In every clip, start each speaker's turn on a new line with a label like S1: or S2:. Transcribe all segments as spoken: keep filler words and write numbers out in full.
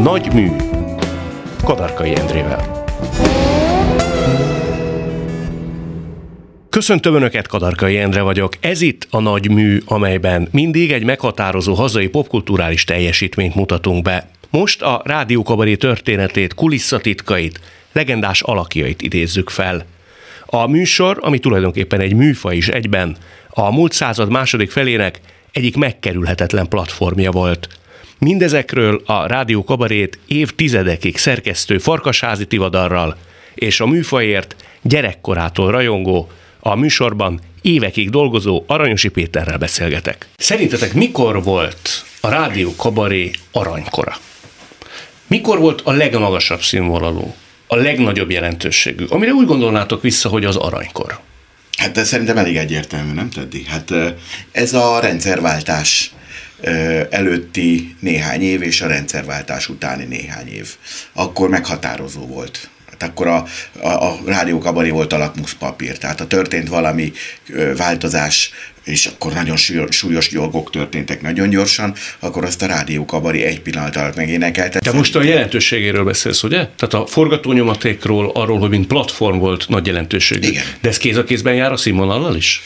S1: Nagy mű. Kadarkai Endrével. Köszöntöm Önöket, Kadarkai Endre vagyok. Ez itt a Nagy mű, amelyben mindig egy meghatározó hazai popkulturális teljesítményt mutatunk be. Most a rádiókabaré történetét, kulisszatitkait, legendás alakjait idézzük fel. A műsor, ami tulajdonképpen egy műfaj is egyben, a múlt század második felének egyik megkerülhetetlen platformja volt. Mindezekről a rádiókabarét évtizedekig szerkesztő Farkasházi Tivadarral és a műfajért gyerekkorától rajongó, a műsorban évekig dolgozó Aranyosi Péterrel beszélgetek. Szerintetek mikor volt a rádiókabaré aranykora? Mikor volt a legmagasabb színvonalú, a legnagyobb jelentőségű, amire úgy gondolnátok vissza, hogy az aranykor?
S2: Hát de szerintem elég egyértelmű, nem Teddy? Hát ez a rendszerváltás előtti néhány év és a rendszerváltás utáni néhány év. Akkor meghatározó volt. Hát akkor a, a, a rádiókabaré volt a lakmuszpapír, tehát ha történt valami ö, változás, és akkor nagyon súlyos, súlyos dolgok történtek nagyon gyorsan, akkor azt a rádiókabaré egy pillanat alatt megénekelte.
S1: Te most a jelentőségéről beszélsz, ugye? Tehát a forgatónyomatékról, arról, hogy mint platform volt nagy jelentőségű.
S2: Igen.
S1: De ez kéz a kézben jár a színvonallal is?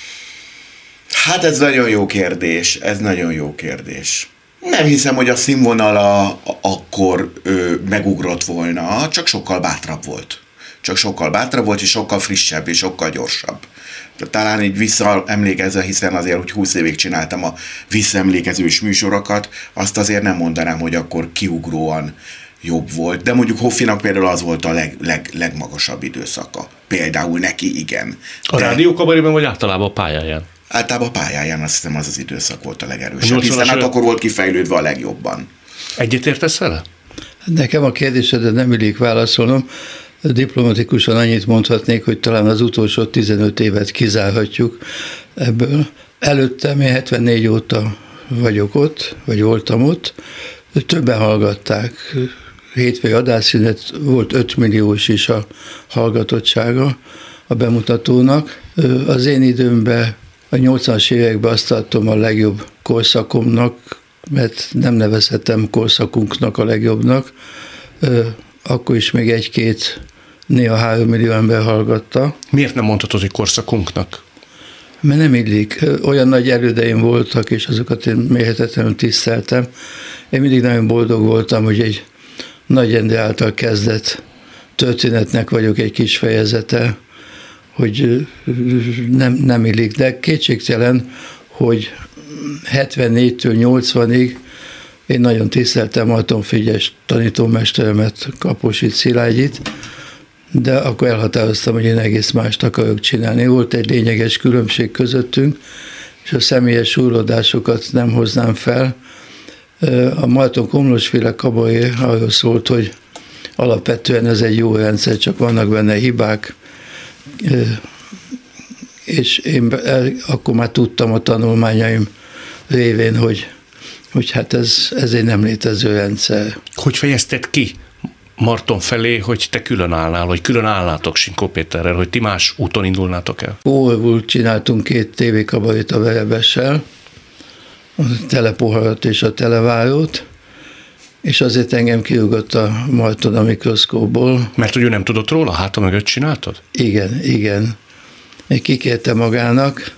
S2: Hát ez nagyon jó kérdés, ez nagyon jó kérdés. Nem hiszem, hogy a színvonala akkor ö, megugrott volna, csak sokkal bátrabb volt. Csak sokkal bátrabb volt, és sokkal frissebb, és sokkal gyorsabb. Talán így visszaemlékezve, hiszen azért, hogy húsz évig csináltam a visszaemlékezős műsorokat, azt azért nem mondanám, hogy akkor kiugróan jobb volt. De mondjuk Hoffinak például az volt a leg, leg, legmagasabb időszaka. Például neki igen.
S1: A
S2: De...
S1: rádiókabaréban vagy általában a pályáján?
S2: Általában a pályáján azt hiszem az az időszak volt a legerősebb, hiszen hát akkor volt kifejlődve a legjobban.
S1: Egyetértesz vele?
S3: Nekem a kérdésedre nem illik válaszolnom. Diplomatikusan annyit mondhatnék, hogy talán az utolsó tizenöt évet kizárhatjuk ebből. Előttem én hetvennégy óta vagyok ott, vagy voltam ott. Többen hallgatták. Hétfői adásszünet volt öt milliós is a hallgatottsága a bemutatónak. Az én időmben a nyolcvanas években azt tartom a legjobb korszakomnak, mert nem nevezhetem korszakunknak a legjobbnak. Akkor is még egy-két, néha három millió ember hallgatta.
S1: Miért nem mondhatod, hogy korszakunknak?
S3: Mert nem illik. Olyan nagy elődeim voltak, és azokat én mérhetetlenül tiszteltem. Én mindig nagyon boldog voltam, hogy egy Nagy Endre által kezdett történetnek vagyok egy kis fejezete, hogy nem, nem illik, de kétségtelen, hogy hetvennégytől nyolcvanig én nagyon tiszteltem Marton Frigyes tanítómesteremet, Kaposit Szilágyit, de akkor elhatároztam, hogy én egész mást akarok csinálni. Volt egy lényeges különbség közöttünk, és a személyes súrlódásokat nem hoznám fel. A Marton Komlósféle kabaré arról szólt, hogy alapvetően ez egy jó rendszer, csak vannak benne hibák, és én akkor már tudtam a tanulmányaim révén, hogy, hogy hát ez, ez egy nem létező rendszer.
S1: Hogy fejezted ki Marton felé, hogy te külön állnál, hogy külön állnátok Sinkó Péterrel, hogy ti más úton indulnátok el?
S3: Orvul csináltunk két tévékabarét a Verebessel, a Telepoharat és a Televárót, és azért engem kirúgott a Marton a mikroszkópból.
S1: Mert hogy ő nem tudott róla, háta mögött csináltad?
S3: Igen, igen. Kikérte magának,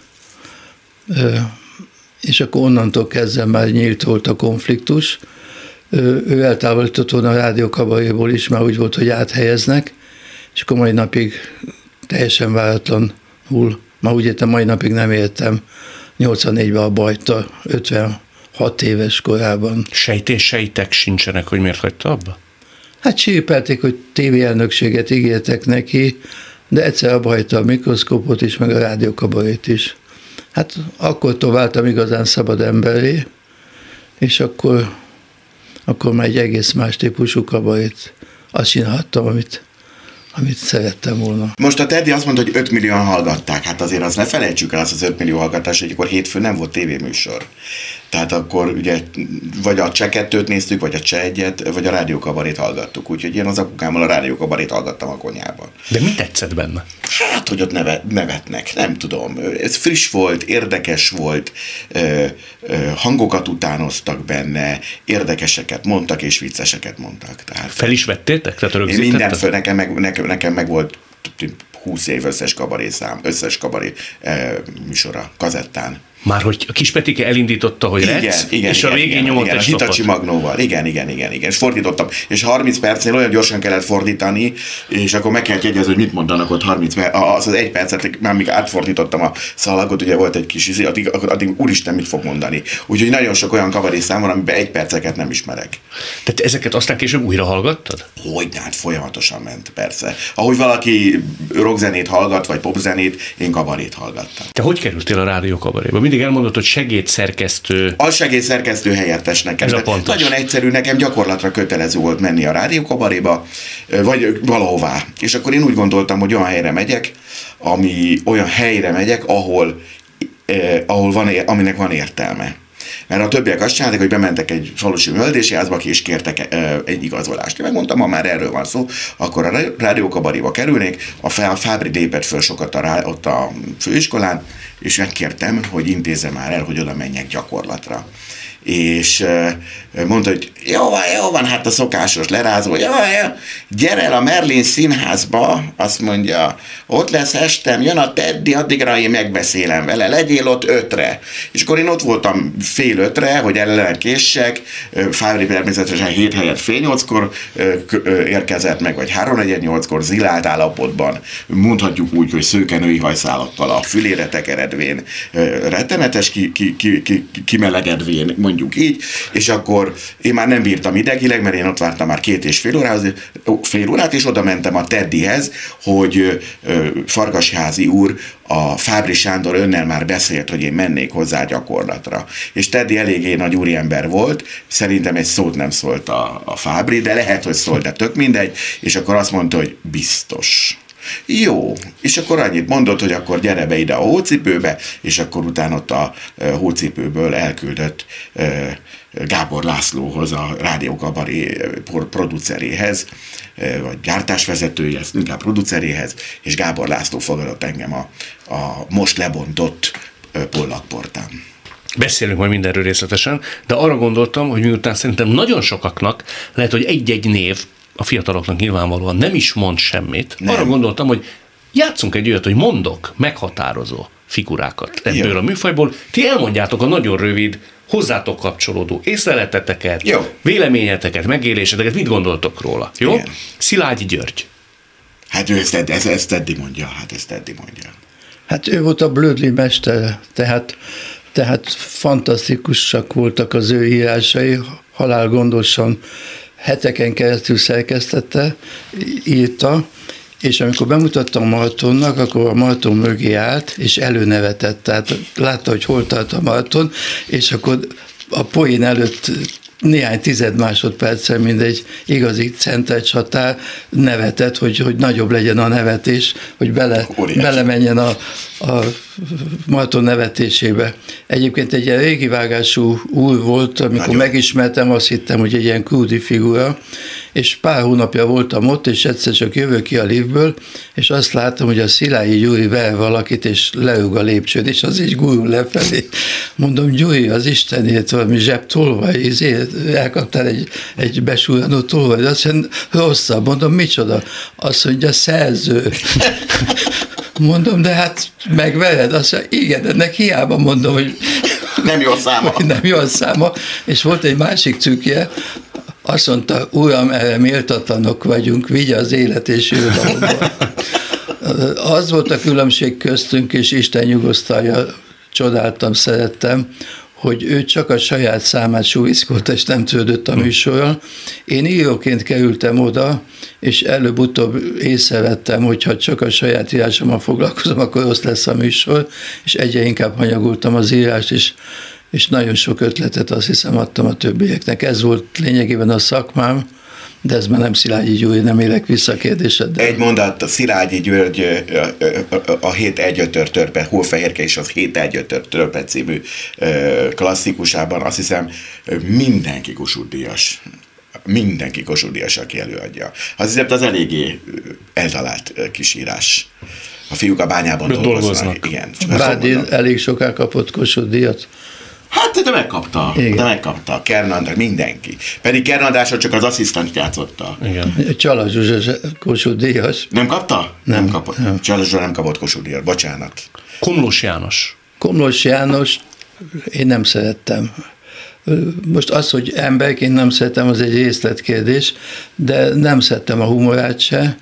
S3: és akkor onnantól kezdve már nyílt volt a konfliktus. Ő eltávolított volna a rádiókabaréból is, már úgy volt, hogy áthelyeznek, és akkor mai napig teljesen váratlanul, már úgy értem, mai napig nem értem, nyolcvannégyben a bajta, ötvenhat éves korában.
S1: Sejtés-sejtek sincsenek, hogy miért hagyta abba?
S3: Hát sírpelték, hogy tévéelnökséget ígértek neki, de egyszer abba hagyta a mikroszkópot is, meg a rádiókabarét is. Hát akkor váltam igazán szabad emberré, és akkor, akkor már egy egész más típusú kabarét. Azt csinálhattam, amit, amit szerettem volna.
S2: Most a Teddy azt mondta, hogy öt millióan hallgatták. Hát azért azt ne felejtsük el, azt az öt millió hallgatás, hogy akkor hétfőn nem volt tévéműsor. Tehát akkor ugye vagy a Cseh kettőt néztük, vagy a Cseh egyet, vagy a rádiókabarét hallgattuk. Úgyhogy én az apukámmal a rádiókabarét hallgattam a konyhában.
S1: De mi tetszett benne?
S2: Hát, hogy ott nevet, nevetnek, nem tudom. Ez friss volt, érdekes volt, ö, ö, hangokat utánoztak benne, érdekeseket mondtak és vicceseket mondtak. Tehát,
S1: fel is vettétek? Tehát
S2: én minden föl, nekem meg, nekem, nekem meg volt húsz év összes kabaré szám, összes kabaré e, műsora kazettán.
S1: Már hogy a kis Petike elindította, hogy
S2: igen,
S1: Rec,
S2: igen,
S1: és
S2: igen,
S1: a végén
S2: igen,
S1: nyomott
S2: igen,
S1: egy
S2: a Hitachi
S1: stopot.
S2: Magnóval. Igen, igen, igen, igen. És fordítottam. És harminc percnél olyan gyorsan kellett fordítani, és akkor meg kellett jegyezni, hogy mit mondanak ott harminc perc. Az az egy percet, már még átfordítottam a szalagot, ugye volt egy kis izé, addig, addig úristen mit fog mondani. Úgyhogy nagyon sok olyan kabaré szám van, amiben egy perceket nem ismerek.
S1: Tehát ezeket aztán később újra hallgattad?
S2: Hogyne, hát folyamatosan ment, persze. Ahogy valaki rockzenét hallgat, vagy popzenét, én kabarét hallgattam.
S1: Te hogy kerültél a rádió kabaréba? Mindig elmondod, hogy segédszerkesztő.
S2: A segédszerkesztő helyettesnek.
S1: Ez a pontos.
S2: Nagyon egyszerű, nekem gyakorlatra kötelező volt menni a rádiókabaréba, vagy valahová. És akkor én úgy gondoltam, hogy olyan helyre megyek, ami olyan helyre megyek, ahol, eh, ahol van, aminek van értelme. Mert a többiek azt csinálták, hogy bementek egy falusi műveldési házba, és kértek egy igazolást. Én megmondtam, ha már erről van szó, akkor a rádiókabaréba kerülnék, a Fábri lépett föl sokat a rá, ott a főiskolán, és megkértem, hogy intézze már el, hogy oda menjek gyakorlatra. És mondta, hogy jó van, jó van, hát a szokásos lerázó, jó, jó, gyere el a Merlin színházba, azt mondja, ott lesz estem, jön a Teddy, addigra én megbeszélem vele, legyél ott ötre. És akkor én ott voltam fél ötre, hogy ellen késsek, Fábri természetesen hét helyett fél nyolckor érkezett meg, vagy háromnegyed nyolckor zilált állapotban, mondhatjuk úgy, hogy szőkenői hajszálattal a fülére tekeredvén, rettenetes ki, ki, ki, ki, kimelegedvén, mondjuk így, és akkor én már nem bírtam idegileg, mert én ott vártam már két és fél, órához, fél órát, és oda mentem a Teddyhez, hogy Farkasházi úr, a Fábri Sándor önnel már beszélt, hogy én mennék hozzá gyakorlatra. És Teddy eléggé nagy úriember volt, szerintem egy szót nem szólt a, a Fábri, de lehet, hogy szólt, de tök mindegy, és akkor azt mondta, hogy biztos. Jó, és akkor annyit mondott, hogy akkor gyere be ide a hócipőbe, és akkor utána ott a hócipőből elküldött Gábor Lászlóhoz, a rádiókabaré produceréhez, vagy gyártásvezetőjéhez, inkább produceréhez, és Gábor László fogadott engem a, a most lebontott Pollak-portán.
S1: Beszélünk majd mindenről részletesen, de arra gondoltam, hogy miután szerintem nagyon sokaknak lehet, hogy egy-egy név a fiataloknak nyilvánvalóan nem is mond semmit. Nem. Arra gondoltam, hogy játszunk egy olyat, hogy mondok meghatározó figurákat ebből Jó. a műfajból. Ti elmondjátok a nagyon rövid, hozzátok kapcsolódó észleleteteket, Jó. véleményeteket, megéléseteket, mit gondoltok róla? Jó? Igen. Szilágyi György.
S2: Hát ő ezt, ezt, ezt Teddy mondja, hát ezt Teddy mondja.
S3: Hát ő volt a Blödli mestere, tehát, tehát fantasztikusak voltak az ő írásai, halálgondosan heteken keresztül szerkesztette, írta, és amikor bemutattam Maratonnak, akkor a Maraton mögé állt, és előnevetett. Tehát látta, hogy hol tart a Maraton, és akkor a poén előtt néhány tized másodperccel, mint egy igazi center csatár nevetett, hogy, hogy nagyobb legyen a nevetés, hogy bele, belemenjen a, a Maraton nevetésébe. Egyébként egy ilyen régi vágású úr volt, amikor Nagyon. megismertem, azt hittem, hogy egy ilyen krúdi figura, és pár hónapja voltam ott, és egyszer csak jövök ki a liftből, és azt láttam, hogy a Szilágyi Gyuri ver valakit, és leug a lépcsőn, és az így gurul lefelé. Mondom, Gyuri, az Istenért valami zsebtolvaj, elkaptál egy, egy besúranó tolvaj, azt mondja, rosszabb, mondom, micsoda? Azt mondja, szerző. Mondom, de hát megvered? Azt mondja, igen, ennek hiába mondom, hogy
S2: nem jó száma.
S3: Nem jó száma. És volt egy másik cikkje, azt mondta, uram, erre méltatlanok vagyunk, vigye az élet és irodalomban. Az volt a különbség köztünk, és Isten nyugosztalja, csodáltam, szerettem, hogy ő csak a saját számát súlyszkolta, és nem törődött a műsorral. Én íróként kerültem oda, és előbb-utóbb észrevettem, hogy ha csak a saját írásommal foglalkozom, akkor rossz lesz a műsor, és egyre inkább hanyagoltam az írást, és és nagyon sok ötletet azt hiszem adtam a többieknek. Ez volt lényegében a szakmám, de ez már nem Szilágyi Gyuri, nem élek vissza a kérdésed.
S2: Egy mondat, a Szilágyi György a hét egyötör törpe, Hófehérke és az hét egyötör törpe című klasszikusában azt hiszem mindenki Kossuth Díjas. Mindenki Kossuth Díjas, aki előadja. Azt hiszem, az eléggé eltalált kisírás. A fiúk a bányában dolgoznak. dolgoznak. Igen.
S3: Bádi elég soká kapott Kossuth díjat.
S2: Hát, de megkapta. Igen. De megkapta. Kern András, mindenki. Pedig Kern Andrásról csak az asszisztent játszotta.
S3: Igen. Csala Zsuzsa Kossuth díjas.
S2: Nem kapta? Nem, nem kapott. Nem. Csala Zsuzsa nem kapott Kossuth díjat. Bocsánat.
S1: Komlós János.
S3: Komlós János én nem szerettem. Most az, hogy emberként nem szeretem, az egy részletkérdés, de nem szerettem a humorát se,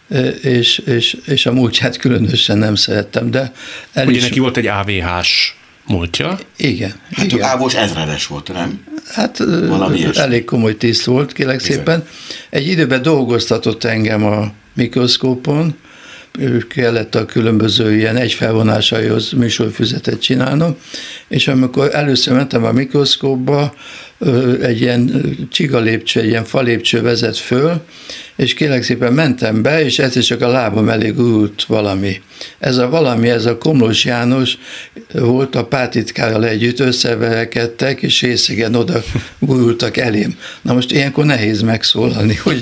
S3: és, és, és a múltját különösen nem szerettem, de el
S1: Ugye
S3: is...
S1: neki volt egy á vé hás múltja?
S3: Igen.
S2: Hát
S3: igen.
S2: Ávós ezredes volt, nem?
S3: Hát valami elég komoly tiszt volt, kérlek Bizony. szépen. Egy időben dolgoztatott engem a mikroszkópon, kellett a különböző ilyen egyfelvonásaihoz műsorfüzetet csinálnom, és amikor először mentem a mikroszkópba, egy ilyen csiga lépcső, egy ilyen falépcső vezet föl, és kérlek szépen mentem be, és egyszer csak a lábam elé gurult valami. Ez a valami, ez a Komlós János volt, a pártitkárral együtt összeverekedtek, és részegen oda gurultak elém. Na most ilyenkor nehéz megszólalni, hogy...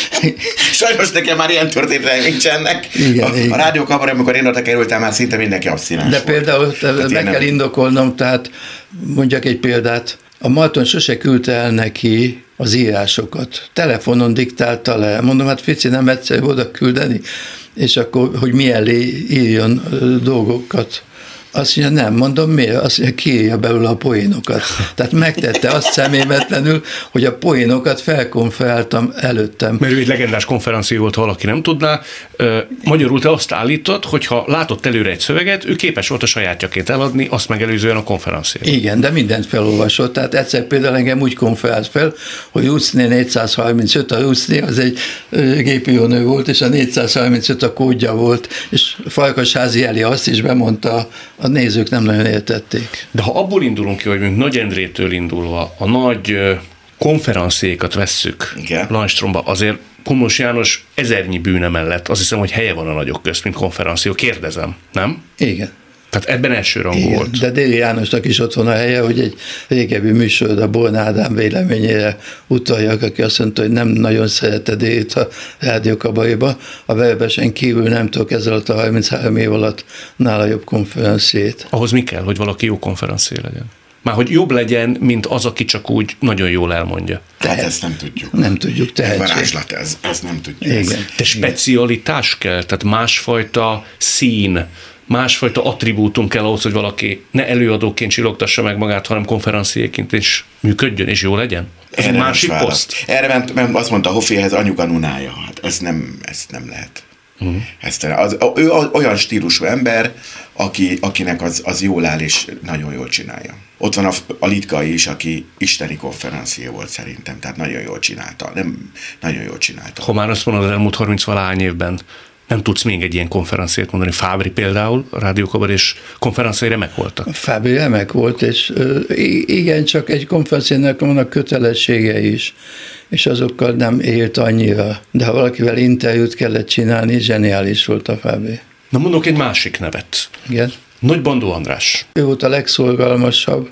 S2: Sajnos nekem már ilyen történetek nincsenek. Igen, a, igen. A rádiókabaré, amikor én oda kerültem, már szinte mindenki abszinens
S3: De volt. Például hát meg kell nem... indokolnom, tehát mondjak egy példát. A Marton sose küldte el neki az írásokat. Telefonon diktálta le. Mondom, hát Fici, nem egyszer oda küldeni, és akkor, hogy mielé írjon dolgokat. Azt mondja, nem, mondom, miért? Azt mondja, kiírja belőle a poénokat. Tehát megtette azt személymetlenül, hogy a poénokat felkonferáltam előttem.
S1: Mert ő egy legendás konferencia volt, ha valaki nem tudná. Magyarul te azt állítod, hogy ha látott előre egy szöveget, ő képes volt a sajátjaként eladni, azt megelőzően a konferenciát.
S3: Igen, de mindent felolvasott. Tehát egyszer például engem úgy konferált fel, hogy Ruczné négyszázharmincöt, a Ruczné az egy gépírónő volt, és a négyszázharmincöt a kódja volt, és Farkasházi Eli azt is bemondta, a nézők nem nagyon értették.
S1: De ha abból indulunk ki, hogy mondjuk Nagy Endrétől indulva a nagy konferenciékat vesszük Lajstromba, azért Komlós János ezernyi bűne mellett azt hiszem, hogy helye van a nagyok közt, mint konferenció. Kérdezem, nem?
S3: Igen.
S1: Tehát ebben elsőrangú
S3: Igen,
S1: volt.
S3: De Déli Jánosnak is ott van a helye, hogy egy régebbi műsorod a Born Ádám véleményére utaljak, aki azt mondta, hogy nem nagyon szerette Délit a rádiókabaréba. A Verebesen kívül nem tudok ezzel alatt a harminchárom év alatt nála jobb konferenciét.
S1: Ahhoz mi kell, hogy valaki jó konferencié legyen? Már hogy jobb legyen, mint az, aki csak úgy nagyon jól elmondja.
S2: Tehát ezt nem tudjuk.
S3: Nem tudjuk, tehetség.
S2: Varázslat ez, ezt nem tudjuk.
S3: Igen.
S1: De specialitás kell, tehát másfajta szín, másfajta attribútum kell ahhoz, hogy valaki ne előadóként csillogtassa meg magát, hanem konferenciéként is működjön, és jó legyen? Ez egy másik poszt?
S2: Erre ment, ment, azt mondta Hofféhez, anyuka nunája. Hát ez nem, ezt nem lehet. Uh-huh. Ezt, az, ő olyan stílusú ember, aki, akinek az, az jól áll, és nagyon jól csinálja. Ott van a, a Litkai is, aki isteni konferencia volt szerintem, tehát nagyon jól csinálta. Nem, nagyon jól csinálta.
S1: Ha már azt mondod, az elmúlt harminc-valahány évben nem tudsz még egy ilyen konferenciát mondani. Fábri például, a rádiókabarés konferenciái remek voltak.
S3: Fábri remek volt, és igen, csak egy konferenciának vannak kötelessége is, és azokkal nem élt annyira. De ha valakivel interjút kellett csinálni, zseniális volt a Fábri.
S1: Na mondok egy másik nevet.
S3: Igen.
S1: Nagy Bandó András.
S3: Ő volt a legszorgalmasabb,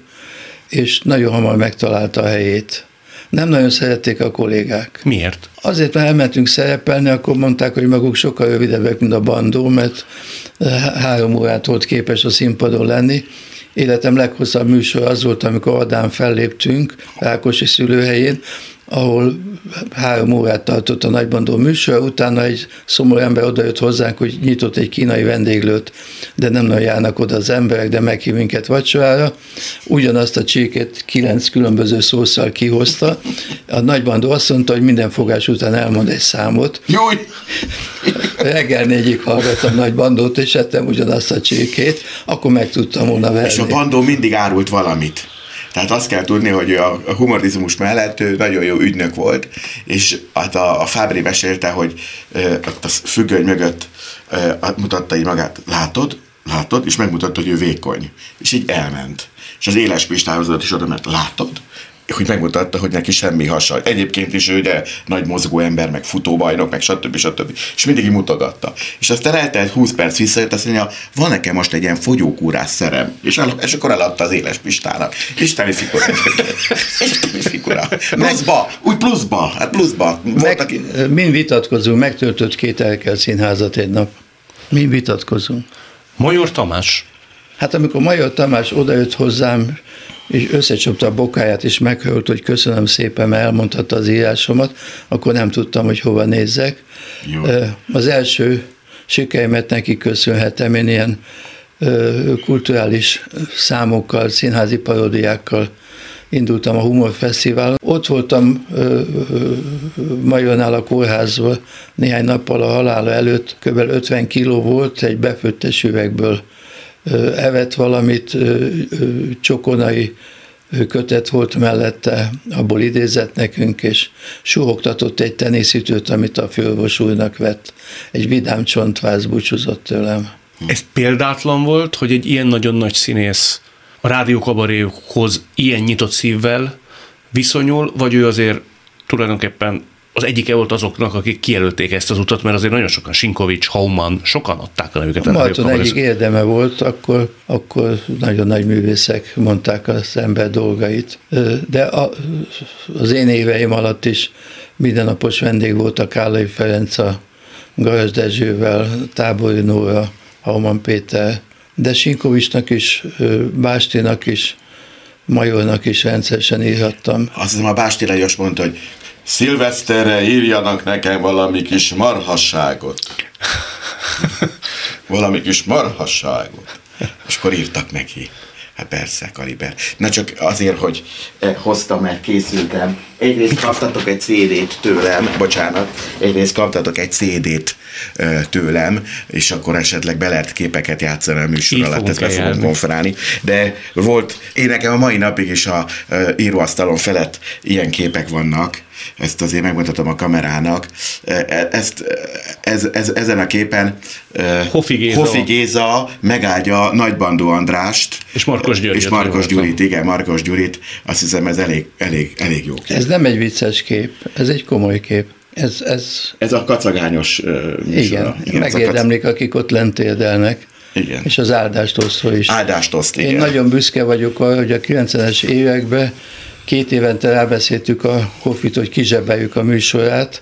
S3: és nagyon hamar megtalálta a helyét. Nem nagyon szerették a kollégák.
S1: Miért?
S3: Azért, mert elmentünk szerepelni, akkor mondták, hogy maguk sokkal rövidebbek, mint a Bandó, mert három órát volt képes a színpadon lenni. Életem leghosszabb műsor az volt, amikor Adán felléptünk Rákosi szülőhelyén, ahol három órát tartott a Nagy Bandó műsor, utána egy szomorú ember odajött hozzánk, hogy nyitott egy kínai vendéglőt, de nem nagyon járnak oda az emberek, de meghív minket vacsorára. Ugyanazt a csirkét kilenc különböző szószal kihozta. A Nagy Bandó azt mondta, hogy minden fogás után elmond egy számot.
S2: Júj!
S3: Reggel négyig hallgattam Nagy Bandót, és ettem ugyanazt a csirkét, akkor meg tudtam volna verni.
S2: És a Bandó mindig árult valamit. Tehát azt kell tudni, hogy a humorizmus mellett ő nagyon jó ügynök volt, és hát a, a Fábri mesélte, hogy e, a függöny mögött e, mutatta így magát, látod, látod, és megmutatta, hogy ő vékony. És így elment. És az Éles Pistához is oda ment, látod, hogy megmutatta, hogy neki semmi hasa. Egyébként is ő ugye nagy mozgó ember, meg futóbajnok, meg stb. stb. És mindig így mutogatta. És aztán eltelt húsz perc visszajött, azt mondja, van nekem most egy ilyen fogyókúrás szerem. És, el, és akkor eladta az Éles Pistának. Isteni figura. Isteni figura. Pluszba, úgy pluszba, hát pluszba.
S3: Meg, aki... Mind vitatkozunk, megtöltött két Erkel színházat egy nap. Mind vitatkozunk.
S1: Major Tamás.
S3: Hát amikor Major Tamás odajött hozzám, és összecsapta a bokáját, és meghölt, hogy köszönöm szépen, mert elmondhatta az írásomat, akkor nem tudtam, hogy hova nézzek. Jó. Az első sikereimet neki köszönhetem, én ilyen kulturális számokkal, színházi paródiákkal indultam a Humor Fesztiválon. Ott voltam Majornál a kórházban néhány nappal a halála előtt, kb. ötven kiló volt, egy befőttes üvegből evett valamit, csokonai kötet volt mellette, abból idézett nekünk, és suhogtatott egy teniszütőt, amit a főorvos úrnak vett. Egy vidám csontváz búcsúzott tőlem.
S1: Ez példátlan volt, hogy egy ilyen nagyon nagy színész a rádiókabarékhoz ilyen nyitott szívvel viszonyul, vagy ő azért tulajdonképpen az egyike volt azoknak, akik kijelölték ezt az utat, mert azért nagyon sokan, Sinkovics, Hauman, sokan adták a nevüket.
S3: Marton egyik érdeme volt, akkor, akkor nagyon nagy művészek mondták az ember dolgait. De a, az én éveim alatt is mindennapos vendég volt a Kállai Ferenc, a Garas Dezsővel, Tábori Nóra, Hauman Péter, de Sinkovicsnak is, Bástinak is, Majornak is rendszeresen írhattam.
S2: Azt hiszem a Básti Lajos mondta, hogy szilveszterre írjanak nekem valami kis marhasságot. Valami kis marhasságot. És akkor írtak neki. Hát persze, Kaliber. Na csak azért, hogy hoztam, mert készültem. Egyrészt kaptatok egy cé dét tőlem, bocsánat, egyrészt kaptatok egy cé dét tőlem, és akkor esetleg be lehet képeket játszani a műsor alatt, ezt be fogom konferálni. De volt, én nekem a mai napig is a íróasztalon felett ilyen képek vannak, ezt azért megmutatom a kamerának. Ezt, ez, ez, ezen a képen
S1: Hofi Géza,
S2: Hofi Géza megáldja Nagybandó Andrást,
S1: és Markos Gyurit.
S2: És Markos Gyurit, igen, Markos Gyurit. Azt hiszem, ez elég, elég, elég jó kép.
S3: Ez nem egy vicces kép, ez egy komoly kép. Ez, ez...
S2: ez a kacagányos uh,
S3: igen, igen, megérdemlik, kac... akik ott lent érdelnek.
S2: Igen.
S3: És az áldást osztó is.
S2: Áldást oszt,
S3: Én nagyon büszke vagyok arra, hogy a kilencvenes években két évente rábeszéltük a Hofit, hogy kizsebeljük a műsorát.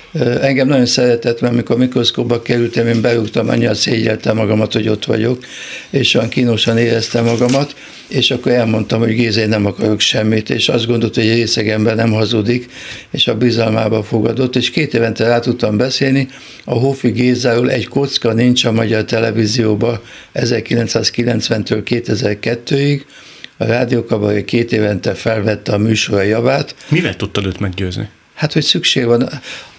S3: Engem nagyon szeretett, mert amikor a mikroszkóba kerültem, én berúgtam, annyira szégyeltem magamat, hogy ott vagyok, és olyan kínosan éreztem magamat, és akkor elmondtam, hogy Géza, én nem akarok semmit, és azt gondolt, hogy egy részeg ember nem hazudik, és a bizalmába fogadott, és két évente rá tudtam beszélni, a Hofi Gézáról egy kocka nincs a magyar televízióban ezerkilencszázkilencventől kétezer-kettőig, a Rádiókabaré két évente felvette a műsora javát.
S1: Mivel tudtad őt meggyőzni?
S3: Hát, hogy szükség van.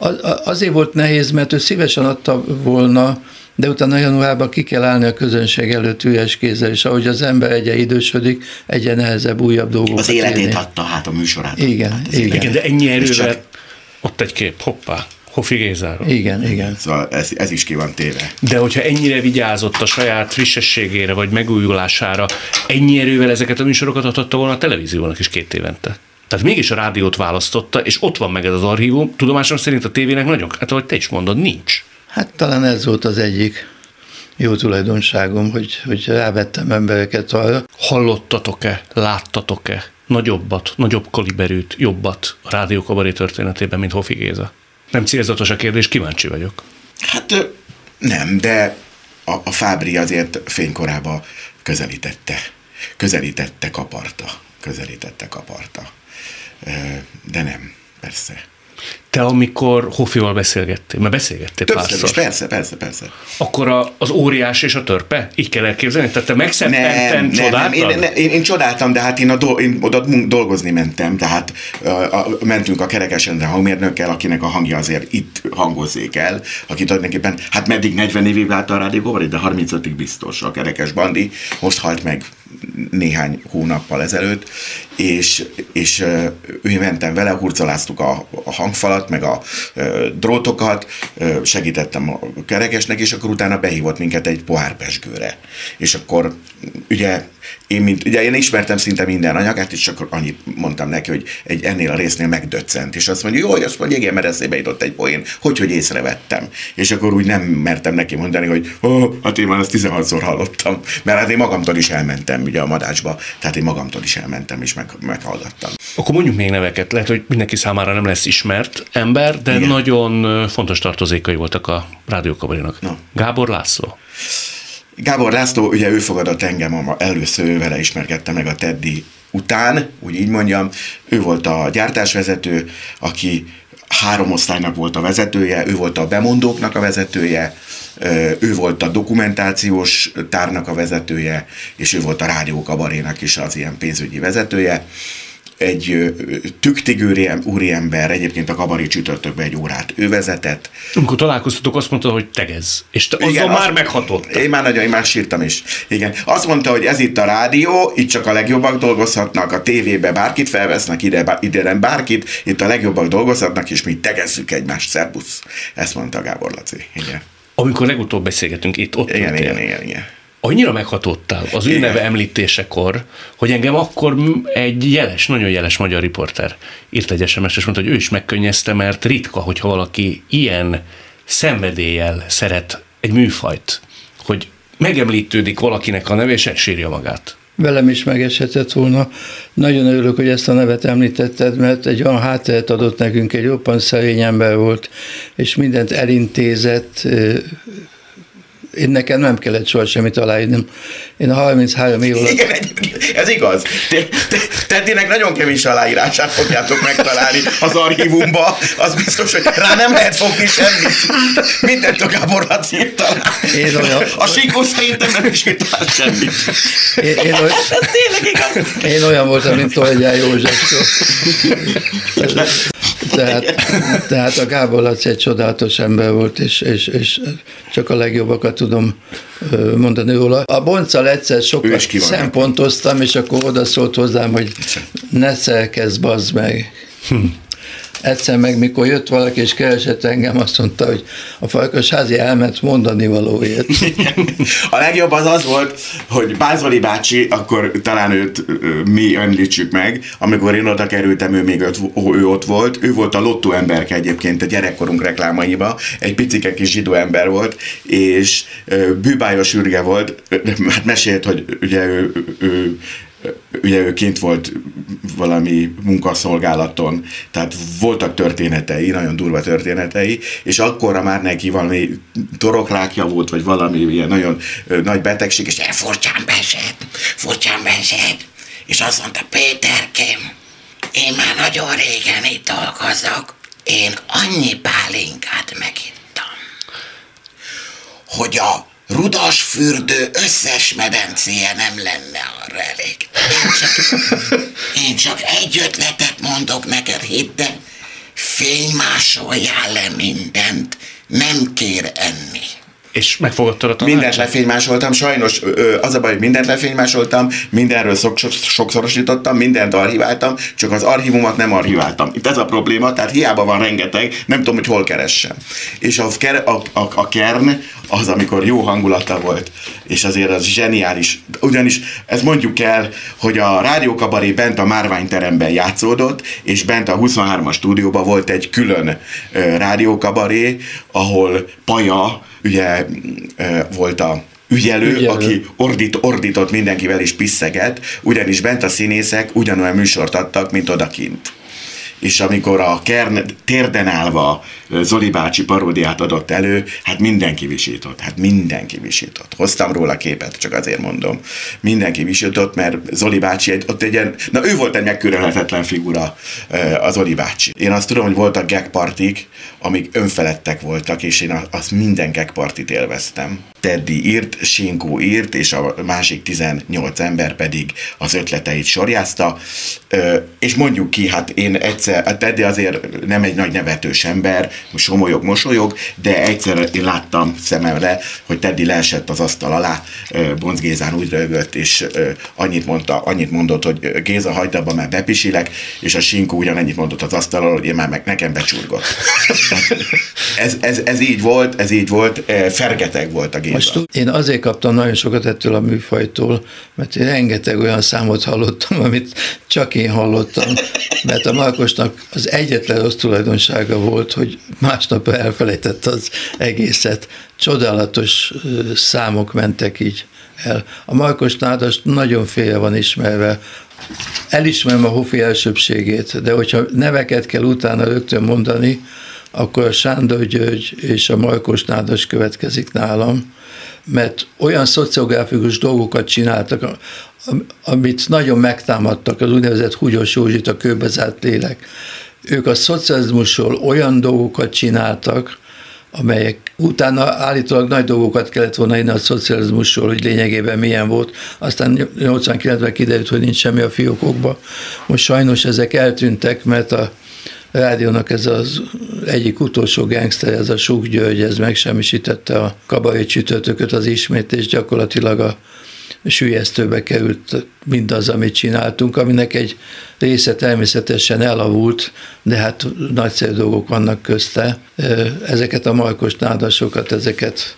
S3: Azért volt nehéz, mert ő szívesen adta volna, de utána januárban ki kell állni a közönség előtt üres kézzel, és ahogy az ember egyre idősödik, egyre nehezebb újabb dolgokat
S2: Az életét
S3: élni.
S2: adta, hát a műsorát.
S3: Igen,
S2: hát
S3: igen.
S1: igen. De ennyi erővel, csak... ott egy kép, hoppá, Hofi Gézáról.
S3: Igen, igen.
S2: Szóval ez, ez is ki van téve.
S1: De hogyha ennyire vigyázott a saját frissességére, vagy megújulására, ennyi erővel ezeket a műsorokat adhatta volna a televíziónak is két évente. Tehát mégis a rádiót választotta, és ott van meg ez az archívum. Tudomásom szerint a tévének nagyon, hát ahogy te is mondod, nincs.
S3: Hát talán ez volt az egyik jó tulajdonságom, hogy, hogy rávettem embereket arra.
S1: Hallottatok-e, láttatok-e nagyobbat, nagyobb kaliberűt, jobbat a Rádiókabaré történetében, mint Hofi Géza? Nem célzatos a kérdés, kíváncsi vagyok.
S2: Hát nem, de a, a Fábri azért fénykorába közelítette. Közelítette, kaparta. Közelítette, kaparta. De nem, persze.
S1: Te amikor Hofival beszélgettél, mert beszélgettél
S2: Többször
S1: párszor.
S2: is, persze, persze, persze.
S1: Akkor a, az óriás és a törpe? Így kell elképzelni? Tehát te megszeppenten csodáltad?
S2: Nem, én, én, én csodáltam, de hát én, a do, én oda dolgozni mentem, tehát a, a, mentünk a Kerekes Endre hangmérnökkel, akinek a hangja azért itt hangozzék el, aki tulajdonképpen, hát meddig negyven évig vált a Rádiókabaré, de harmincötig biztos a Kerekes Bandi, most halt meg néhány hónappal ezelőtt, és, és ő mentem vele, hurcoláztuk a, a hangfalat, meg a drótokat, segítettem a Kerekesnek, és akkor utána behívott minket egy pohár pezsgőre. És akkor ugye Én, mint, ugye én ismertem szinte minden anyagát, és csak annyit mondtam neki, hogy egy ennél a résznél megdöccent, és azt mondja, jó, hogy azt mondja, igen, mert eszébe jutott egy poén, hogy, hogy észrevettem. És akkor úgy nem mertem neki mondani, hogy ó, hát én már azt tizenhatszor hallottam, mert hát én magamtól is elmentem ugye a Madácsba, tehát én magamtól is elmentem, és meg, meghallgattam.
S1: Akkor mondjuk még neveket, lehet, hogy mindenki számára nem lesz ismert ember, de igen, nagyon fontos tartozékai voltak a rádiókabarénak. No. Gábor László.
S2: Gábor László, ugye ő fogadott engem, először ő vele ismerkedtem meg a Teddy után, úgy így mondjam. Ő volt a gyártásvezető, aki három osztálynak volt a vezetője, ő volt a bemondóknak a vezetője, ő volt a dokumentációs tárnak a vezetője, és ő volt a rádiókabarénak is az ilyen pénzügyi vezetője. Egy tüktigőri úriember, egyébként a kabaré csütörtökben egy órát ő vezetett.
S1: Amikor találkoztatok, azt mondta, hogy tegezz, és te azzal igen, már meghatott.
S2: Én már nagyon, én már sírtam is. Igen. Azt mondta, hogy ez itt a rádió, itt csak a legjobbak dolgozhatnak, a tévébe bárkit felvesznek, ide, ide nem bárkit, itt a legjobbak dolgozhatnak, és mi tegezzük egymást, szerbusz. Ezt mondta Gábor Laci. Igen.
S1: Amikor legutóbb beszélgetünk itt, ott
S2: igen, igen, igen, igen.
S1: Annyira meghatottál az ő neve említésekor, hogy engem akkor egy jeles, nagyon jeles magyar riporter írt egy es em es-t, és mondta, hogy ő is megkönnyezte, mert ritka, hogyha valaki ilyen szenvedéllyel szeret egy műfajt, hogy megemlítődik valakinek a neve, és elsírja magát.
S3: Velem is megeshetett volna. Nagyon örülök, hogy ezt a nevet említetted, mert egy olyan hátteret adott nekünk, egy roppant szerény ember volt, és mindent elintézett. Én nekem nem kellett soha semmit aláírnom. Én a harminchárom év alatt...
S2: Igen, ez igaz. Teddynek nagyon kevés aláírását fogjátok megtalálni az archívumba. Az biztos, hogy rá nem lehet fogni semmit. Mindent a Gábor Laci írt alá.
S3: Olyan...
S2: A Sikó szerintem nem is írt alá semmit.
S3: Én, én, olyan...
S2: ez tényleg igaz.
S3: Én olyan voltam, mint Tolgyár József. Tehát, tehát a Gábor Laci egy csodálatos ember volt, és, és, és csak a legjobbakat tudom mondani róla. A Bonccal egyszer sokat szempontoztam, és akkor oda szólt hozzám, hogy ne szerkezz, bazd meg. Hm. Egyszer meg, mikor jött valaki és keresett engem, azt mondta, hogy a Farkasházi elment mondani valóért.
S2: A legjobb az az volt, hogy Bázoli bácsi, akkor talán őt mi említsük meg, amikor én oda kerültem, ő még öt, ő ott volt, ő volt a Lottó emberke egyébként a gyerekkorunk reklámaiba, egy picike kis zsidó ember volt, és bűbájos ürge volt, hát mesélt, hogy ugye ő, ő ugye ő kint volt valami munkaszolgálaton, tehát voltak történetei, nagyon durva történetei, és akkorra már neki valami toroklákja volt, vagy valami ilyen nagyon ö, nagy betegség, és ilyen furcsán besed, furcsán besed, és azt mondta, Péterkém, én már nagyon régen itt dolgozok, én annyi pálinkát megittam, hogy a Rudasfürdő összes medencéje nem lenne arra elég. Én csak, én csak egy ötletet mondok neked, hidd el, fénymásoljál le mindent, nem kér enni.
S1: És megfogadtad a tanácsot?
S2: Mindent lefénymásoltam, sajnos az a baj, hogy mindent lefénymásoltam, mindenről sokszorosítottam, mindent archiváltam, csak az archívumot nem archiváltam. Itt ez a probléma, tehát hiába van rengeteg, nem tudom, hogy hol keressem. És a, a, a, a kern az, amikor jó hangulata volt, és azért az zseniális. Ugyanis ezt mondjuk el, hogy a rádiókabaré bent a Márványteremben játszódott, és bent a huszonhármas stúdióban volt egy külön rádiókabaré, ahol Paja, ugye volt a ügyelő, ügyelő. aki ordít, ordított mindenkivel és piszeget, ugyanis bent a színészek ugyanolyan műsort adtak, mint odakint. És amikor a Kern térden állva Zoli bácsi paródiát adott elő, hát mindenki visított, hát mindenki visított. Hoztam róla képet, csak azért mondom. Mindenki visított, mert Zoli bácsi, egy, ott egy ilyen, na ő volt egy megkülönhetetlen figura, az Zoli bácsi. Én azt tudom, hogy voltak gagpartik, amik önfeledtek voltak, és én azt minden gagpartit élveztem. Teddy írt, Sinkó írt, és a másik tizennyolc ember pedig az ötleteit sorjázta. És mondjuk ki, hát én egyszer egyszer, a Teddy azért nem egy nagy nevetős ember, somolyog, mosolyog, de egyszer én láttam szememre, hogy Teddy leesett az asztal alá, Bonc Gézán úgy rögött, és annyit mondta, annyit mondott, hogy Géza, hagyd abba, mert bepisilek, és a Sinkó ugyanennyit mondott az asztalról, hogy én már meg nekem becsurgott. ez, ez, ez így volt, ez így volt, fergeteg volt a Géza.
S3: Most én azért kaptam nagyon sokat ettől a műfajtól, mert én rengeteg olyan számot hallottam, amit csak én hallottam, mert a Markosnak az egyetlen rossz tulajdonsága volt, hogy másnap elfelejtette az egészet. Csodálatos számok mentek így el. A Markos Nádas nagyon félre van ismerve. Elismerem a Hofi elsőbbségét, de hogyha neveket kell utána rögtön mondani, akkor a Sándor György és a Markos Nádas következik nálam, mert olyan szociográfikus dolgokat csináltak, amit nagyon megtámadtak, az úgynevezett Húgyos Józsit, a kőbezárt lélek. Ők a szocializmusról olyan dolgokat csináltak, amelyek utána állítólag nagy dolgokat kellett volna írni a szocializmusról, hogy lényegében milyen volt. Aztán nyolcvankilencben kiderült, hogy nincs semmi a fiókokban. Most sajnos ezek eltűntek, mert a rádiónak ez az egyik utolsó gangster, ez a Suk György, ez megsemmisítette a kabaré csütörtököt, az ismét, és gyakorlatilag a süllyesztőbe került mindaz, amit csináltunk, aminek egy része természetesen elavult, de hát nagyszerű dolgok vannak közte. Ezeket a Markos Nádasokat, ezeket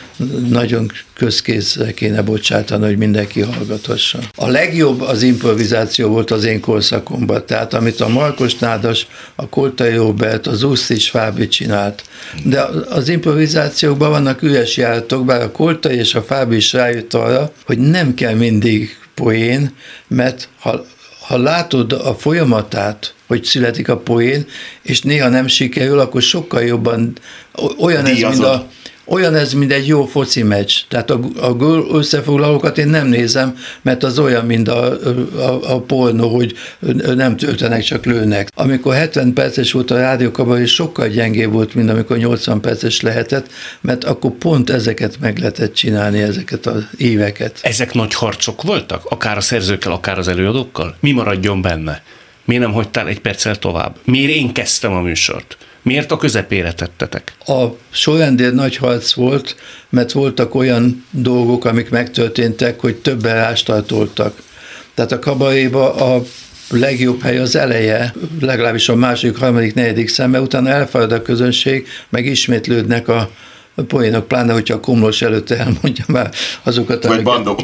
S3: nagyon közkézre kéne bocsátani, hogy mindenki hallgathassa. A legjobb az improvizáció volt az én korszakomban, tehát amit a Markos Nádas, a Koltai Róbert, az Usztis Fábri csinált. De az improvizációkban vannak üres járatok, bár a Koltai és a Fábri is rájött arra, hogy nem kell mindig poén, mert ha, ha látod a folyamatát, hogy születik a poén, és néha nem sikerül, akkor sokkal jobban olyan ez, mint a Olyan ez, mint egy jó foci meccs. Tehát a, a gól összefoglalókat én nem nézem, mert az olyan, mint a, a, a pornó, hogy nem töltenek, csak lőnek. Amikor hetven perces volt a rádiókabaré, sokkal gyengébb volt, mint amikor nyolcvan perces lehetett, mert akkor pont ezeket meg lehetett csinálni, ezeket az éveket.
S1: Ezek nagy harcok voltak? Akár a szerzőkkel, akár az előadókkal? Mi maradjon benne? Miért nem hagytál egy perccel tovább? Miért én kezdtem a műsort? Miért a közepére tettetek?
S3: A sorrendért nagy harc volt, mert voltak olyan dolgok, amik megtörténtek, hogy többen rástartoltak. Tehát a kabaréba a legjobb hely az eleje, legalábbis a második, harmadik, negyedik szem, mert utána elfárad a közönség, meg ismétlődnek a poénok, pláne, hogyha a Komlós előtte elmondja már azokat.
S2: Vagy Bandó.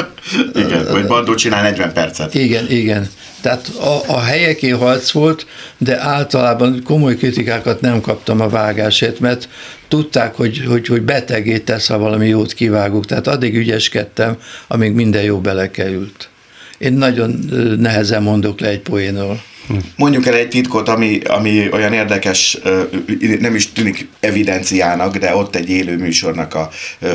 S2: Igen, vagy Bandó csinál negyven percet.
S3: Igen, igen. Tehát a, a helyeké harc volt, de általában komoly kritikákat nem kaptam a vágásért, mert tudták, hogy, hogy, hogy betegét tesz, ha valami jót kivágok. Tehát addig ügyeskedtem, amíg minden jó belekerült. Én nagyon nehezen mondok le egy poénról.
S2: Mondjuk el egy titkot, ami, ami olyan érdekes, nem is tűnik evidenciának, de ott egy élő műsornak a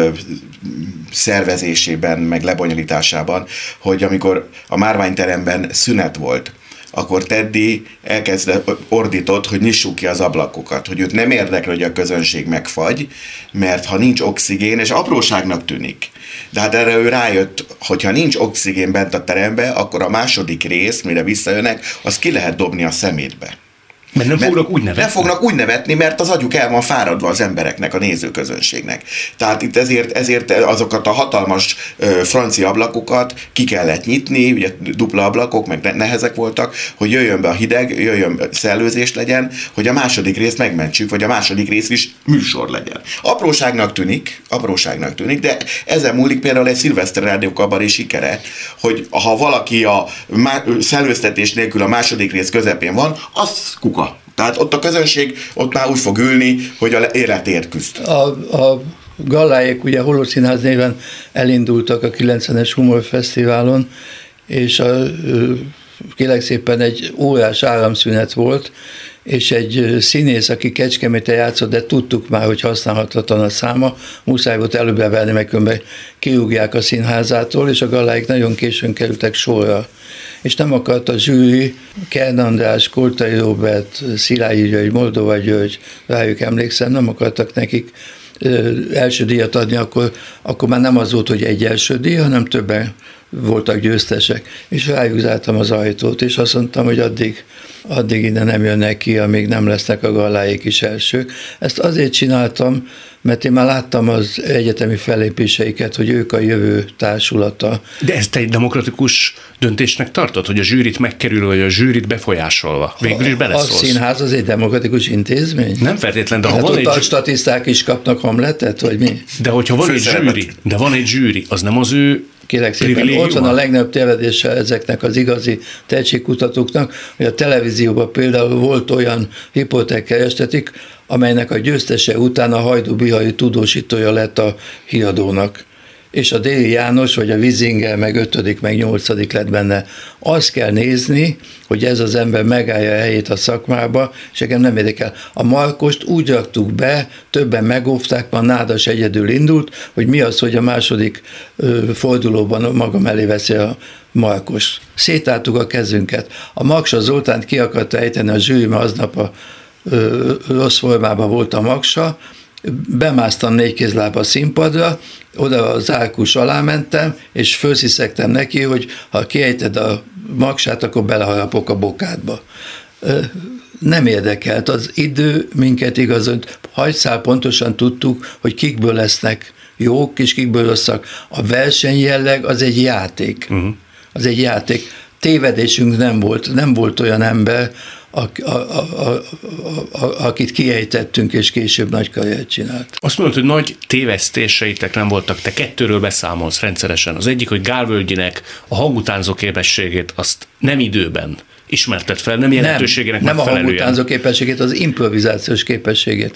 S2: szervezésében, meg lebonyolításában, hogy amikor a márványteremben szünet volt, akkor Teddy elkezdett, ordított, hogy nyissuk ki az ablakokat, hogy őt nem érdekel, hogy a közönség megfagy, mert ha nincs oxigén, és apróságnak tűnik, de hát erre ő rájött, hogyha nincs oxigén bent a terembe, akkor a második rész, mire visszajönnek, az ki lehet dobni a szemétbe.
S1: Mert nem fognak úgy nevetni.
S2: Nem fognak úgy nevetni, mert az agyuk el van fáradva az embereknek, a nézőközönségnek. Tehát itt ezért, ezért azokat a hatalmas ö, francia ablakokat ki kellett nyitni, ugye dupla ablakok, meg nehezek voltak, hogy jöjjön be a hideg, jöjjön be, szellőzés legyen, hogy a második részt megmentsük, vagy a második rész is műsor legyen. Apróságnak tűnik, apróságnak tűnik, de ezen múlik például egy szilveszter rádiókabaré sikere, hogy ha valaki a má, szellőztetés nélkül a második rész közepén van, az kuka. Tehát ott a közönség ott már úgy fog ülni, hogy a életért küzd.
S3: A, a Galláék ugye Holoszínház néven elindultak a kilencvenes Humorfesztiválon, és a, kérlek szépen egy órás áramszünet volt, és egy színész, aki Kecskeméten játszott, de tudtuk már, hogy használhatatlan a száma, muszáj volt előbb venni, meg különben kirúgják a színházától, és a Galláék nagyon későn kerültek sorra. És nem akart a zsűri, Kern András, Koltai Róbert, Szilágyi György, Moldova György, rájuk emlékszem, nem akartak nekik első díjat adni, akkor, akkor már nem az volt, hogy egy első díj, hanem többen voltak győztesek. És rájuk zártam az ajtót, és azt mondtam, hogy addig addig ide nem jönnek ki, amíg nem lesznek a galláék is elsők. Ezt azért csináltam, mert én már láttam az egyetemi fellépéseiket, hogy ők a jövő társulata.
S1: De ezt egy demokratikus döntésnek tartod, hogy a zsűrit megkerülve, vagy a zsűrit befolyásolva végül is beleszólsz?
S3: A színház az egy demokratikus intézmény?
S1: Nem feltétlen, de ha
S3: hát
S1: van egy...
S3: a statiszták is kapnak Hamletet, vagy mi?
S1: De hogyha van egy zsűri, de van egy zsűri, az nem az ő
S3: Kérlek szépen, ott van a legnagyobb tévedése ezeknek az igazi tehetségkutatóknak, hogy a televízióban például volt olyan hipotékkerestetik, amelynek a győztese után a Hajdú-Bihari tudósítója lett a híradónak. És a Déli János, vagy a Vizinger meg ötödik, meg nyolcadik lett benne. Azt kell nézni, hogy ez az ember megállja a helyét a szakmába, és nekem nem érdekel. A Markost úgy raktuk be, többen megóvták, már Nádas egyedül indult, hogy mi az, hogy a második ö, fordulóban maga mellé veszi a Markost. Szétáltuk a kezünket. A Maksa Zoltánt ki akarta ejteni a zsűri, mert aznap a ö, rossz formában volt a Maksa, bemásztam négykézláb a színpadra, oda az árkus alá mentem, és fölsziszegtem neki, hogy ha kiejted a Maksát, akkor beleharapok a bokádba. Nem érdekelt, az idő minket igazolt, hajszál pontosan tudtuk, hogy kikből lesznek jók, és kikből rosszak. A versenyjelleg az egy játék. Uh-huh. Az egy játék. Tévedésünk nem volt, nem volt olyan ember, A, a, a, a, a, akit kiejtettünk, és később nagy karriert csinált.
S1: Azt mondod, hogy nagy tévesztéseitek nem voltak, te kettőről beszámolsz rendszeresen. Az egyik, hogy Gál Völgyinek a hangutánzó képességét azt nem időben ismertet fel, nem jelentőségének
S3: nem,
S1: megfelelően.
S3: Nem a hangutánzó képességét, az improvizációs képességét.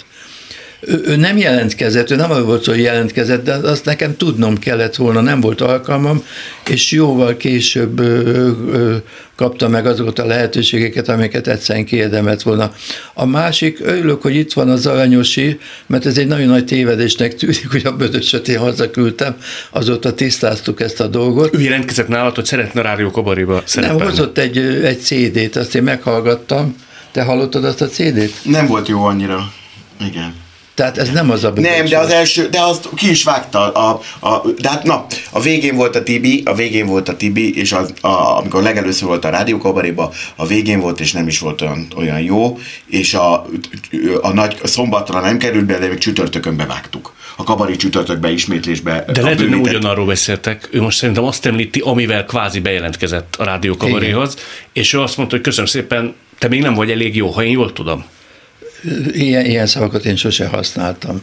S3: Ő, ő nem jelentkezett, ő nem arról volt, hogy jelentkezett, de azt nekem tudnom kellett volna, nem volt alkalmam, és jóval később ö, ö, kapta meg azokat a lehetőségeket, amiket egyszerűen kiérdemelt volna. A másik, örülök, hogy itt van az Aranyosi, mert ez egy nagyon nagy tévedésnek tűnik, hogy a Bödösöt én hazaküldtem, azóta tisztáztuk ezt a dolgot.
S1: Ő jelentkezett nálad, hogy szeretne a Rádió Kabaréba szerepelni.
S3: Nem, hozott egy, egy cé dét, azt én meghallgattam. Te hallottad azt a cé dét?
S2: Nem volt jó annyira. Igen.
S3: Tehát ez nem az a
S2: Nem, de az első, de azt ki is vágta. A, a, de hát na, a végén volt a Tibi, a végén volt a Tibi, és az, a, amikor legelőször volt a Rádió Kabaréba, a végén volt, és nem is volt olyan, olyan jó, és a, a nagy a szombatra nem került be, de még csütörtökön bevágtuk. A Kabaré csütörtökbe ismétlésbe.
S1: De lehet, hogy nem ugyanarról beszéltek. Ő most szerintem azt említi, amivel kvázi bejelentkezett a Rádió Kabaréhoz, és ő azt mondta, hogy köszönöm szépen, te még nem vagy elég jó, ha én jól tudom.
S3: Ilyen, ilyen szavakat én sose használtam.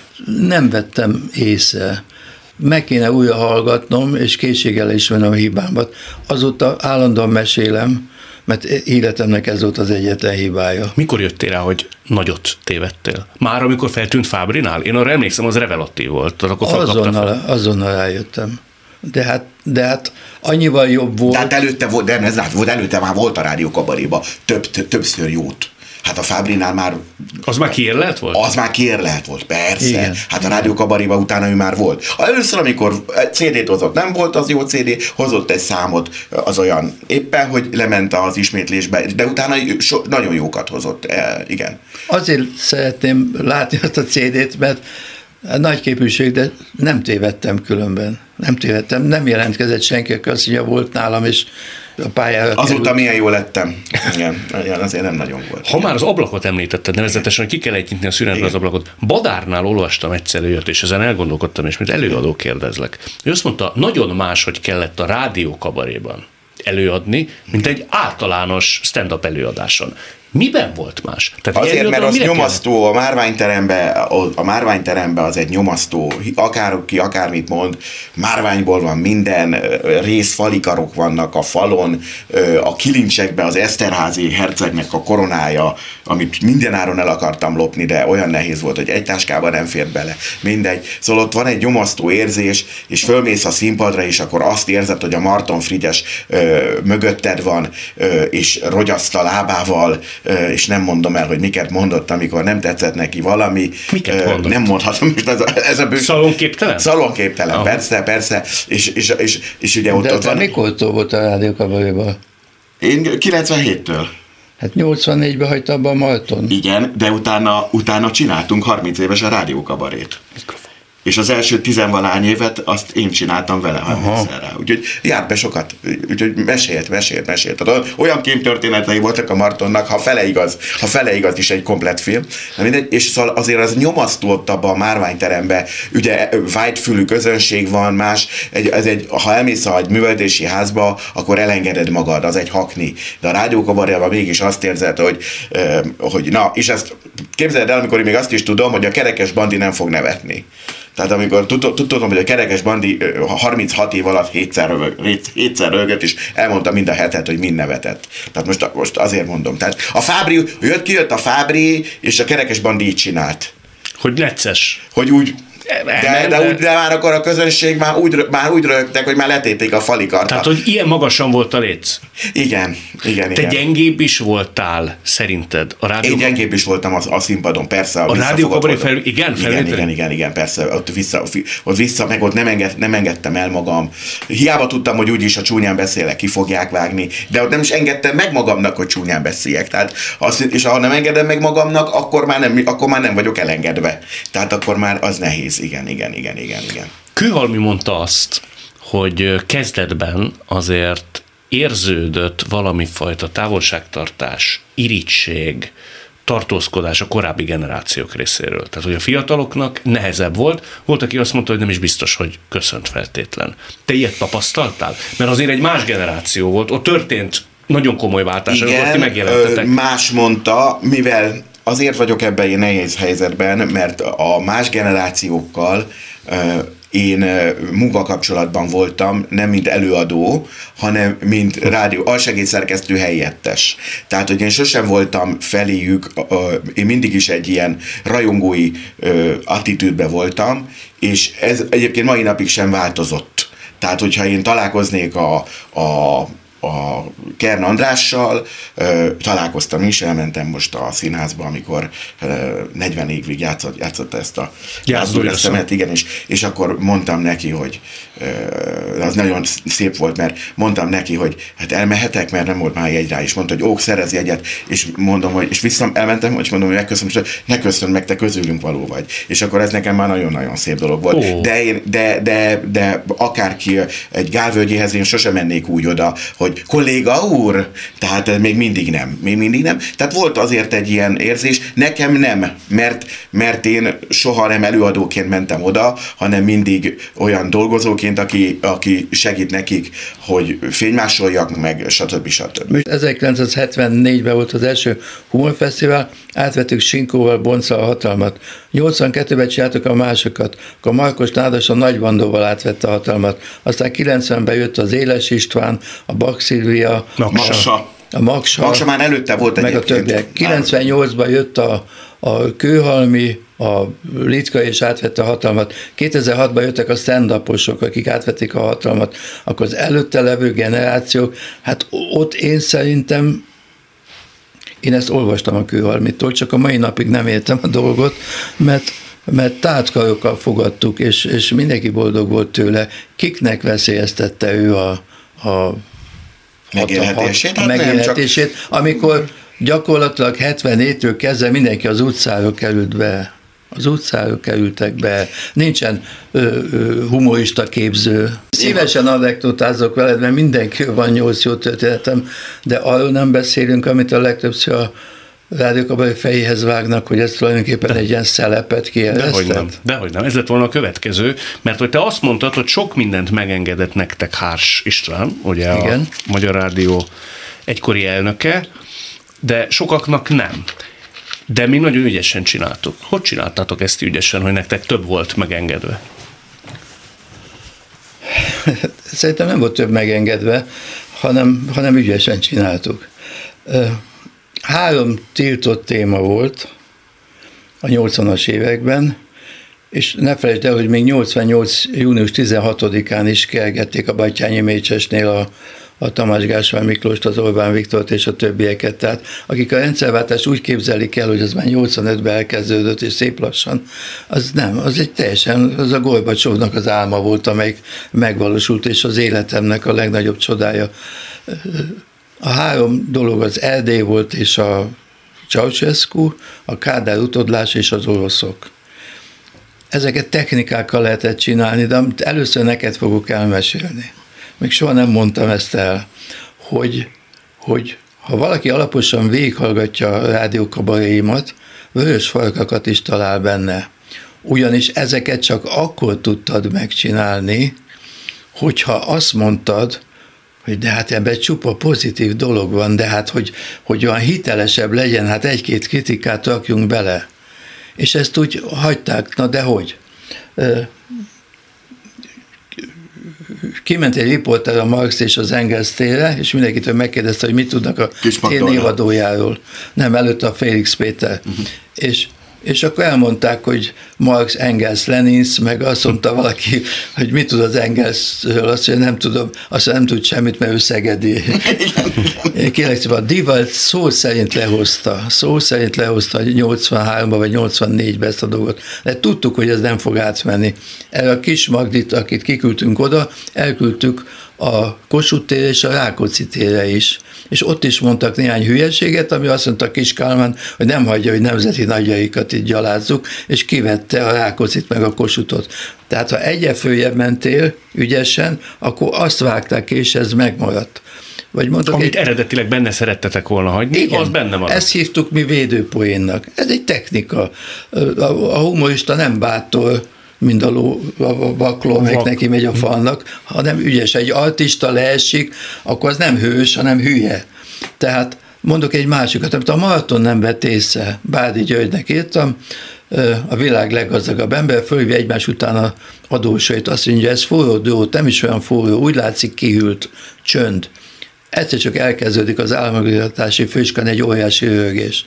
S3: Nem vettem észre. Meg kéne újra hallgatnom, és készséggel ismernem a hibámat. Azóta állandóan mesélem, mert életemnek ez volt az egyetlen hibája.
S1: Mikor jöttél rá, hogy nagyot tévedtél? Már amikor feltűnt Fábrinál? Én arra emlékszem, az revelatív volt. Akkor
S3: azonnal, azonnal rájöttem. De hát, de hát annyival jobb volt.
S2: De hát előtte volt, de ez volt, előtte már volt a Rádió Kabaréba több, több, többször jót. Hát a Fábrinál már...
S1: Az már kiérlelt volt?
S2: Az már kiérlelt volt, persze.
S3: Igen.
S2: Hát a Rádió Kabaréba utána ő már volt. Először, amikor cé dét hozott, nem volt az jó cé dé, hozott egy számot, az olyan éppen, hogy lement az ismétlésbe, de utána so, nagyon jókat hozott, e, igen.
S3: Azért szeretném látni azt a cé dét, mert nagy képűség, de nem tévedtem különben. Nem tévedtem, nem jelentkezett senki, aki azt mondja, volt nálam, és a pályára
S2: azóta
S3: került.
S2: milyen jó lettem. Igen, azért nem nagyon volt.
S1: Ha már az ablakot említetted, nevezetesen, hogy ki kell egyintni a szünetben az ablakot. Badárnál olvastam egyszer őt, és ezen elgondolkodtam, és mint előadó kérdezlek. Ő azt mondta, nagyon más, hogy kellett a Rádió Kabaréban előadni, mint egy általános stand-up előadáson. Miben volt más?
S2: Tehát azért, mert az nyomasztó, a márványterembe, a márványterembe az egy nyomasztó, akárki akármit mond, márványból van minden, részfalikarok vannak a falon, a kilincsekbe az Eszterházy hercegnek a koronája, amit mindenáron el akartam lopni, de olyan nehéz volt, hogy egy táskában nem fért bele. Mindegy. Szóval ott van egy nyomasztó érzés, és fölmész a színpadra, és akkor azt érzed, hogy a Marton Frigyes ö, mögötted van, ö, és rogyaszt a lábával, és nem mondom el, hogy miket mondott, amikor nem tetszett neki valami.
S1: Miket mondott?
S2: Nem mondhatom. Ez a, ez a bő...
S1: Szalonképtelen?
S2: Szalonképtelen, ah. persze, persze. És, és, és, és ugye ott,
S3: de
S2: ott van...
S3: De mikor volt a Rádió Kabaréban?
S2: Én kilencvenhéttől.
S3: Hát nyolcvannégyben hagyta abba a Marton.
S2: Igen, de utána, utána csináltunk harminc éves a Rádió Kabarét. és az első tizenvalány évet azt én csináltam vele harmincszerre. Úgyhogy járt be sokat, úgyhogy mesélt, mesélt, mesélt. Tehát olyan kémtörténetei voltak a Martonnak, ha fele igaz, ha fele igaz is egy komplett film. Mindegy, és szóval azért az nyomasztó ott abban a márványteremben, ugye vágyfülű közönség van, más, egy, ez egy, ha elmész egy művelődési házba, akkor elengeded magad, az egy hakni. De a rádiókabaréban mégis azt érzed, hogy, hogy na, és ezt képzeld el, amikor én még azt is tudom, hogy a kerekes bandi nem fog nevetni. Tehát amikor tudom, hogy a kerekes bandi harminchat év alatt hétszer, hétszer rögött, és elmondta mind a hetet, hogy mind nevetett. Tehát most, most azért mondom. Tehát a Fábri, jött, kijött a Fábri, és a kerekes bandi így csinált.
S1: Hogy necces.
S2: Hogy úgy... De, de, úgy, de már akkor a közönség már úgy, már úgy rögtek, hogy már letépték a falikarta.
S1: Tehát, hogy ilyen magasan volt a léc.
S2: Igen, igen,
S1: Te
S2: igen.
S1: gyengébb is voltál, szerinted? A rádió...
S2: Én gyengébb is voltam a, a színpadon, persze.
S1: A, a rádiókabaré fel... Igen,
S2: igen, igen, igen, igen, persze. Ott vissza, ott vissza meg ott nem, enged, nem engedtem el magam. Hiába tudtam, hogy úgyis a csúnyán beszélek, ki fogják vágni, de ott nem is engedtem meg magamnak, hogy csúnyán beszéljek. Tehát azt, és ha nem engedem meg magamnak, akkor már nem, akkor már nem vagyok elengedve. Tehát akkor már az nehéz. Igen, igen, igen, igen, igen.
S1: Kőhalmi mondta azt, hogy kezdetben azért érződött valami fajta távolságtartás, irigység, tartózkodás a korábbi generációk részéről. Tehát, hogy a fiataloknak nehezebb volt, volt, aki azt mondta, hogy nem is biztos, hogy köszönt feltétlen. Te ilyet tapasztaltál? Mert azért egy más generáció volt, ott történt nagyon komoly váltás, amikor ti megjelentetek.
S2: Más mondta, mivel azért vagyok ebben egy nehéz helyzetben, mert a más generációkkal én munkakapcsolatban voltam, nem mint előadó, hanem mint rádió, alsegédszerkesztő helyettes. Tehát, hogy én sosem voltam feléjük, én mindig is egy ilyen rajongói attitűdben voltam, és ez egyébként mai napig sem változott. Tehát, hogyha én találkoznék a, a a Kern Andrással, ö, találkoztam is, elmentem most a színházba, amikor ö, negyven évig játszott, játszott ezt a játszódászemet, igen, és, és akkor mondtam neki, hogy ö, az nagyon szép volt, mert mondtam neki, hogy hát elmehetek, mert nem volt már jegy rá, és mondta, hogy ók, szerez jegyet, és mondom, hogy, és vissza elmentem, és mondom, hogy megköszönöm, hogy ne köszönöm meg, te közülünk való vagy. És akkor ez nekem már nagyon-nagyon szép dolog volt. Oh. De, én, de, de, de akárki egy Gálvölgyéhez én sosem mennék úgy oda, hogy kolléga úr, tehát még mindig nem, még mindig nem. Tehát volt azért egy ilyen érzés, nekem nem, mert, mert én soha nem előadóként mentem oda, hanem mindig olyan dolgozóként, aki, aki segít nekik, hogy fénymásoljak, meg stb. stb.
S3: ezerkilencszázhetvennégyben volt az első humorfesztivál, átvettük Sinkóval, Bonccal a hatalmat. nyolcvankettőben csináltuk a másokat, akkor Markos Nádas a Nagy Bandóval átvette a hatalmat. Aztán kilencvenben jött az Éles István, a Bak Szilvia,
S2: Maksa.
S3: A Maksa,
S2: Maksa már előtte volt
S3: meg
S2: egyébként.
S3: a többiek. kilencvennyolcban jött a, a Kőhalmi, a Litka és átvette a hatalmat. kétezer-hatban jöttek a stand-uposok, akik átvették a hatalmat. Akkor az előtte levő generációk, hát ott én szerintem, én ezt olvastam a Kőhalmitól, csak a mai napig nem értem a dolgot, mert mert tártkarokkal fogadtuk, és, és mindenki boldog volt tőle. Kiknek veszélyeztette ő a, a
S2: megélhetését,
S3: a megélhetését, amikor gyakorlatilag hetvenhéttől kezdve mindenki az utcára került be. Az utcára kerültek be, nincsen ö, ö, humorista képző. Szívesen anekdotázok veled, mert mindenki van nyolc jó történetem, de arról nem beszélünk, amit a legtöbbször a rádiókabaré fejéhez vágnak, hogy ez tulajdonképpen de, egy ilyen szelepet kijeleztet.
S1: Dehogy nem, dehogy nem. Ez lett volna a következő, mert hogy te azt mondtad, hogy sok mindent megengedett nektek Hárs István, ugye igen, a Magyar Rádió egykori elnöke, de sokaknak nem. De mi nagyon ügyesen csináltuk. Hogy csináltátok ezt ügyesen, hogy nektek több volt megengedve?
S3: Szerintem nem volt több megengedve, hanem, hanem ügyesen csináltuk. Három tiltott téma volt a nyolcvanas években, és ne felejtsd el, hogy még nyolcvannyolc június tizenhatodikán is kergették a Batthyány Mécsesnél a, a Tamás Gáspár Miklóst, az Orbán Viktort és a többieket. Tehát akik a rendszerváltást úgy képzelik el, hogy az már nyolcvanötben elkezdődött, és szép lassan, az nem, az egy teljesen, az a Gorbacsovnak az álma volt, amelyik megvalósult, és az életemnek a legnagyobb csodája. A három dolog az Erdély volt, és a Ceausescu, a Kádár utódlás és az oroszok. ezeket technikákkal lehetett csinálni, de amit először neked fogok elmesélni. Még soha nem mondtam ezt el, hogy, hogy ha valaki alaposan végighallgatja a rádiókabaréimat, vörös farkakat is talál benne. Ugyanis ezeket csak akkor tudtad megcsinálni, hogyha azt mondtad, hogy de hát ebben csupa pozitív dolog van, de hát hogy, hogy olyan hitelesebb legyen, hát egy-két kritikát rakjunk bele. És ezt úgy hagyták, na de hogy? Kiment egy riporter a Marx és az Engels térre, és mindenkitől megkérdezte, hogy mit tudnak a tér névadójáról. Nem, előtte a Félix Péter. Uh-huh. És És akkor elmondták, hogy Marx, Engels, Lenin, meg azt mondta valaki, hogy mit tud az Engelsről, azt mondja, nem tudom, azt nem tud semmit, mert ő szegedi. Kérlek szépen, a Divat szó szerint lehozta, szó szerint lehozta nyolcvanháromban vagy nyolcvannégyben ezt a dolgot, de tudtuk, hogy ez nem fog átmenni. Erre a kis Magdit, akit kiküldtünk oda, elküldtük a Kossuth térre és a Rákóczi térre is. És ott is mondtak néhány hülyeséget, ami azt mondta Kis Kálmán, hogy nem hagyja, hogy nemzeti nagyjaikat itt gyalázzuk, és kivette a Rákóczit meg a Kossuthot. Tehát ha egyre följebb mentél ügyesen, akkor azt vágták ki, és ez megmaradt. Vagy mondok,
S1: amit
S3: egy...
S1: eredetileg benne szerettetek volna hagyni, igen, az benne van.
S3: Ezt hívtuk mi védőpoénnak. Ez egy technika. A humorista nem bátor, mind a, ló, a vakló, meg neki megy a falnak, hanem ügyes. Egy artista leesik, akkor az nem hős, hanem hülye. Tehát mondok egy másikat, amit a Maraton nem vett észre, Bárdi Györgynek írtam, a világ leggazdagabb ember, fölhívja egymás után a adósait, azt mondja, ez forró drót, nem is olyan forró, úgy látszik kihűlt, csönd. Egyszer csak elkezdődik az államigazgatási főiskán egy óriási röhögés.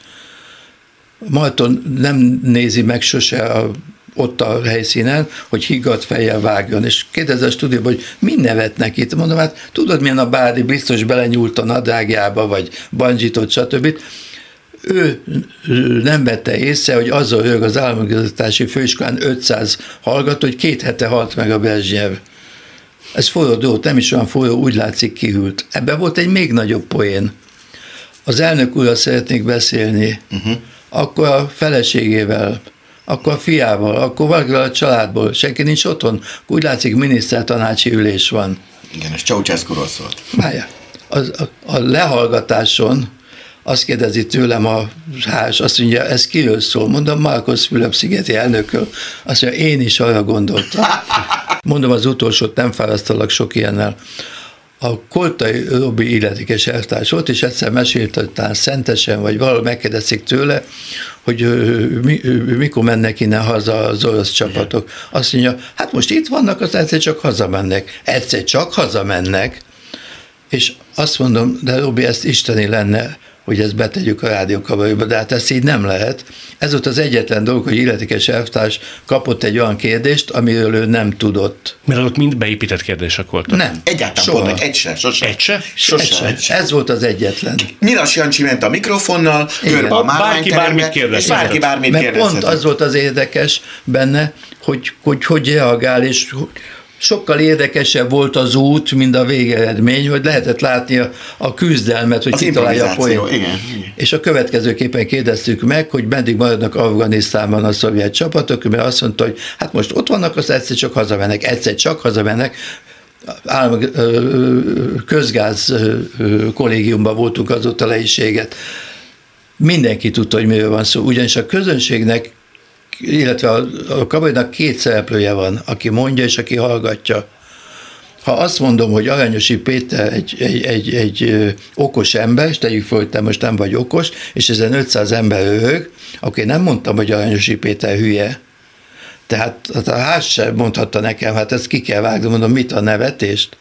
S3: Maraton nem nézi meg sose a ott a helyszínen, hogy higgadt fejjel vágjon, és kérdezze a stúdióban, hogy mi nevetnek itt. Mondom, hát tudod, milyen a Bárdi, biztos belenyúlt a nadrágjába, vagy bandzsitot, stb. Ő nem vette észre, hogy azzal rög az államigazgatási főiskolán ötszáz hallgató, hogy két hete halt meg a Brezsnyev. Ez forró dolog, nem is olyan forró, úgy látszik kihűlt. Ebben volt egy még nagyobb poén. Az elnök úrral szeretnék beszélni, uh-huh. akkor a feleségével, akkor a fiával, akkor valakivel a családból, senki nincs otthon, úgy látszik, minisztertanácsi ülés van.
S2: Igen, ez Ceausescuról szólt.
S3: Várjál, a, a, a lehallgatáson azt kérdezi tőlem a ház, azt mondja, ez kiről szól? Mondom, Marcos Fülöp-szigeti elnökről. Azt mondja, én is arra gondoltam. Mondom, az utolsót nem fárasztalak sok ilyennel. A Koltai Robi illetékes elvtárs volt, és egyszer mesélt, hogy talán Szentesen, vagy valahol megkérdezik tőle, hogy mi, mikor mennek innen haza az orosz csapatok. Azt mondja, hát most itt vannak, az egyszer csak hazamennek. Egyszer csak hazamennek, és azt mondom, de Robi, ezt isteni lenne, hogy ezt betegyük a rádiókabaréba, de hát ezt így nem lehet. Ez volt az egyetlen dolog, hogy illetékes elvtárs kapott egy olyan kérdést, amiről ő nem tudott.
S1: Mert azok mind beépített kérdések voltak.
S3: Nem.
S2: Egyáltalán pont, egy se, sose.
S1: Egy se?
S2: Sose.
S3: Egy se. Egy se. Ez volt az egyetlen.
S2: Nyilas Jancsi ment a mikrofonnal, körbe a
S1: bárki bármit kérdezett.
S2: Bárki bármit
S3: Mert
S2: kérdezett.
S3: pont az volt az érdekes benne, hogy hogy, hogy reagál, és sokkal érdekesebb volt az út, mint a végeredmény, hogy lehetett látni a, a küzdelmet, hogy kitalálja a poént.
S2: Igen.
S3: És a következőképpen kérdeztük meg, hogy meddig maradnak Afganisztánban a szovjet csapatok, mert azt mondta, hogy hát most ott vannak, azt egyszer csak hazamennek, egyszer csak hazamennek. Állam, közgáz kollégiumban voltunk azóta lehiséget. Mindenki tudta, hogy miről van szó, ugyanis a közönségnek, illetve a, a kabarénak két szereplője van, aki mondja és aki hallgatja. Ha azt mondom, hogy Aranyosi Péter egy, egy, egy, egy okos ember, és tegyük fel, hogy te most nem vagy okos, és ezen ötszáz ember röhög, akkor én nem mondtam, hogy Aranyosi Péter hülye. Tehát hát a ház sem mondhatta nekem, hát ezt ki kell vágni, mondom, mit a nevetést?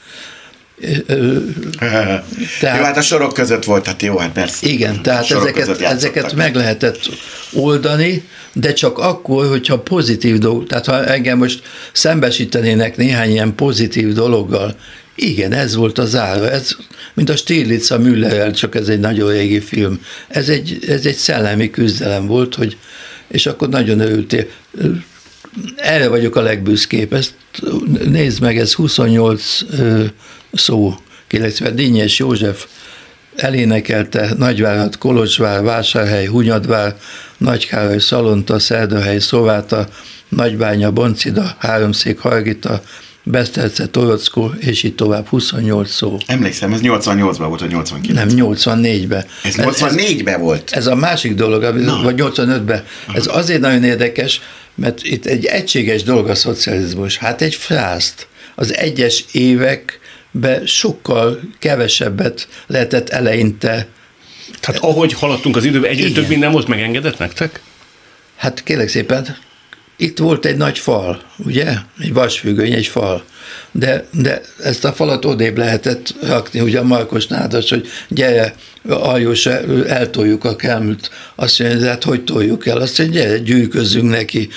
S2: Tehát, jó, hát a sorok között volt, hát jó, hát persze.
S3: Igen, tehát ezeket, ezeket meg lehetett oldani, de csak akkor, hogyha pozitív dolog, tehát ha engem most szembesítenének néhány ilyen pozitív dologgal, igen, ez volt az ára, ez, mint a Stirlitz a Müllerrel, csak ez egy nagyon régi film. Ez egy, ez egy szellemi küzdelem volt, hogy, és akkor nagyon örültél. Erre vagyok a legbüszkébb. Ezt nézd meg, ez huszonnyolc ö, szó, illetve Dínyes József elénekelte Nagyvárad, Kolozsvár, Vásárhely, Hunyadvár, Nagykároly, Szalonta, Szerdahely, Szováta, Nagybánya, Boncida, Háromszék, Hargita, Beszterce, Torockó, és így tovább, huszonnyolc szó.
S2: Emlékszem, ez nyolcvannyolcban volt, vagy nyolcvankilencben?
S3: Nem, nyolcvannégyben.
S2: Ez nyolcvannégyben volt?
S3: Ez a másik dolog, no. vagy nyolcvanötben. Ez azért nagyon érdekes, mert itt egy egységes dolog a szocializmus. Hát egy frászt. Az egyes években sokkal kevesebbet lehetett eleinte.
S1: Tehát ahogy haladtunk az időben, egyre több minden volt megengedett nektek?
S3: Hát kérlek szépen, itt volt egy nagy fal, ugye? Egy vasfüggöny, egy fal. De, de ezt a falat odébb lehetett rakni, ugye a Markos Nádas, hogy gyere, Aljós, eltoljuk a Kelmüt. Azt mondja, hát hogy toljuk el? Azt mondja, gyere, gyűjközzünk neki.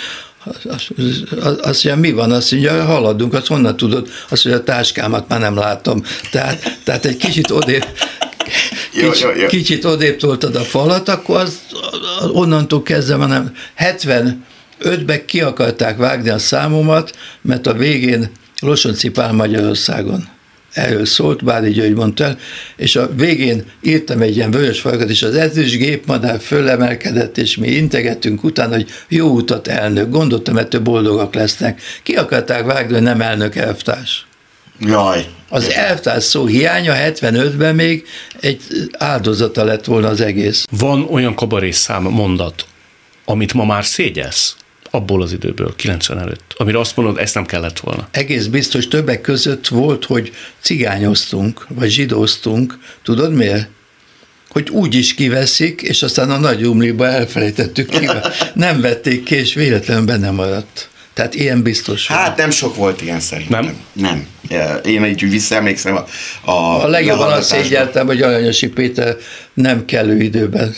S3: Azt mondja, mi van? Azt mondja, haladunk, azt honnan tudod? Azt mondja, a táskámat már nem látom. Tehát, tehát egy kicsit odébb, kicsit, jó, jó, jó. kicsit odébb toltad a falat, akkor az, onnantól kezdve már nem. hetvenötben ki akarták vágni a számomat, mert a végén Losonczy Pál Magyarországon. Erről szólt, Bári György mondta el, és a végén írtam egy ilyen vörös farkat, és az ezüst gépmadár fölemelkedett, és mi integettünk utána, hogy jó utat elnök, gondoltam, ettől boldogak lesznek. Ki akarták vágni, hogy nem elnök, elvtárs.
S2: Jaj.
S3: Az elvtárs szó hiánya hetvenötben még egy áldozata lett volna az egész.
S1: Van olyan kabarészám mondat, amit ma már szégyelsz? Abból az időből, kilencven előtt, amire azt mondod, ezt nem kellett volna.
S3: Egész biztos többek között volt, hogy cigányoztunk, vagy zsidóztunk. Tudod miért? Hogy úgy is kiveszik, és aztán a nagy umliba elfelejtettük ki. Nem vették ki, és véletlenül benne maradt. Tehát ilyen biztos.
S2: Hát volt. Nem sok volt ilyen szerintem.
S1: Nem?
S2: Nem. Én így úgy visszaemlékszem a A,
S3: a legjobban azt szégyeltem, hogy Aranyosi Péter nem kellő időben,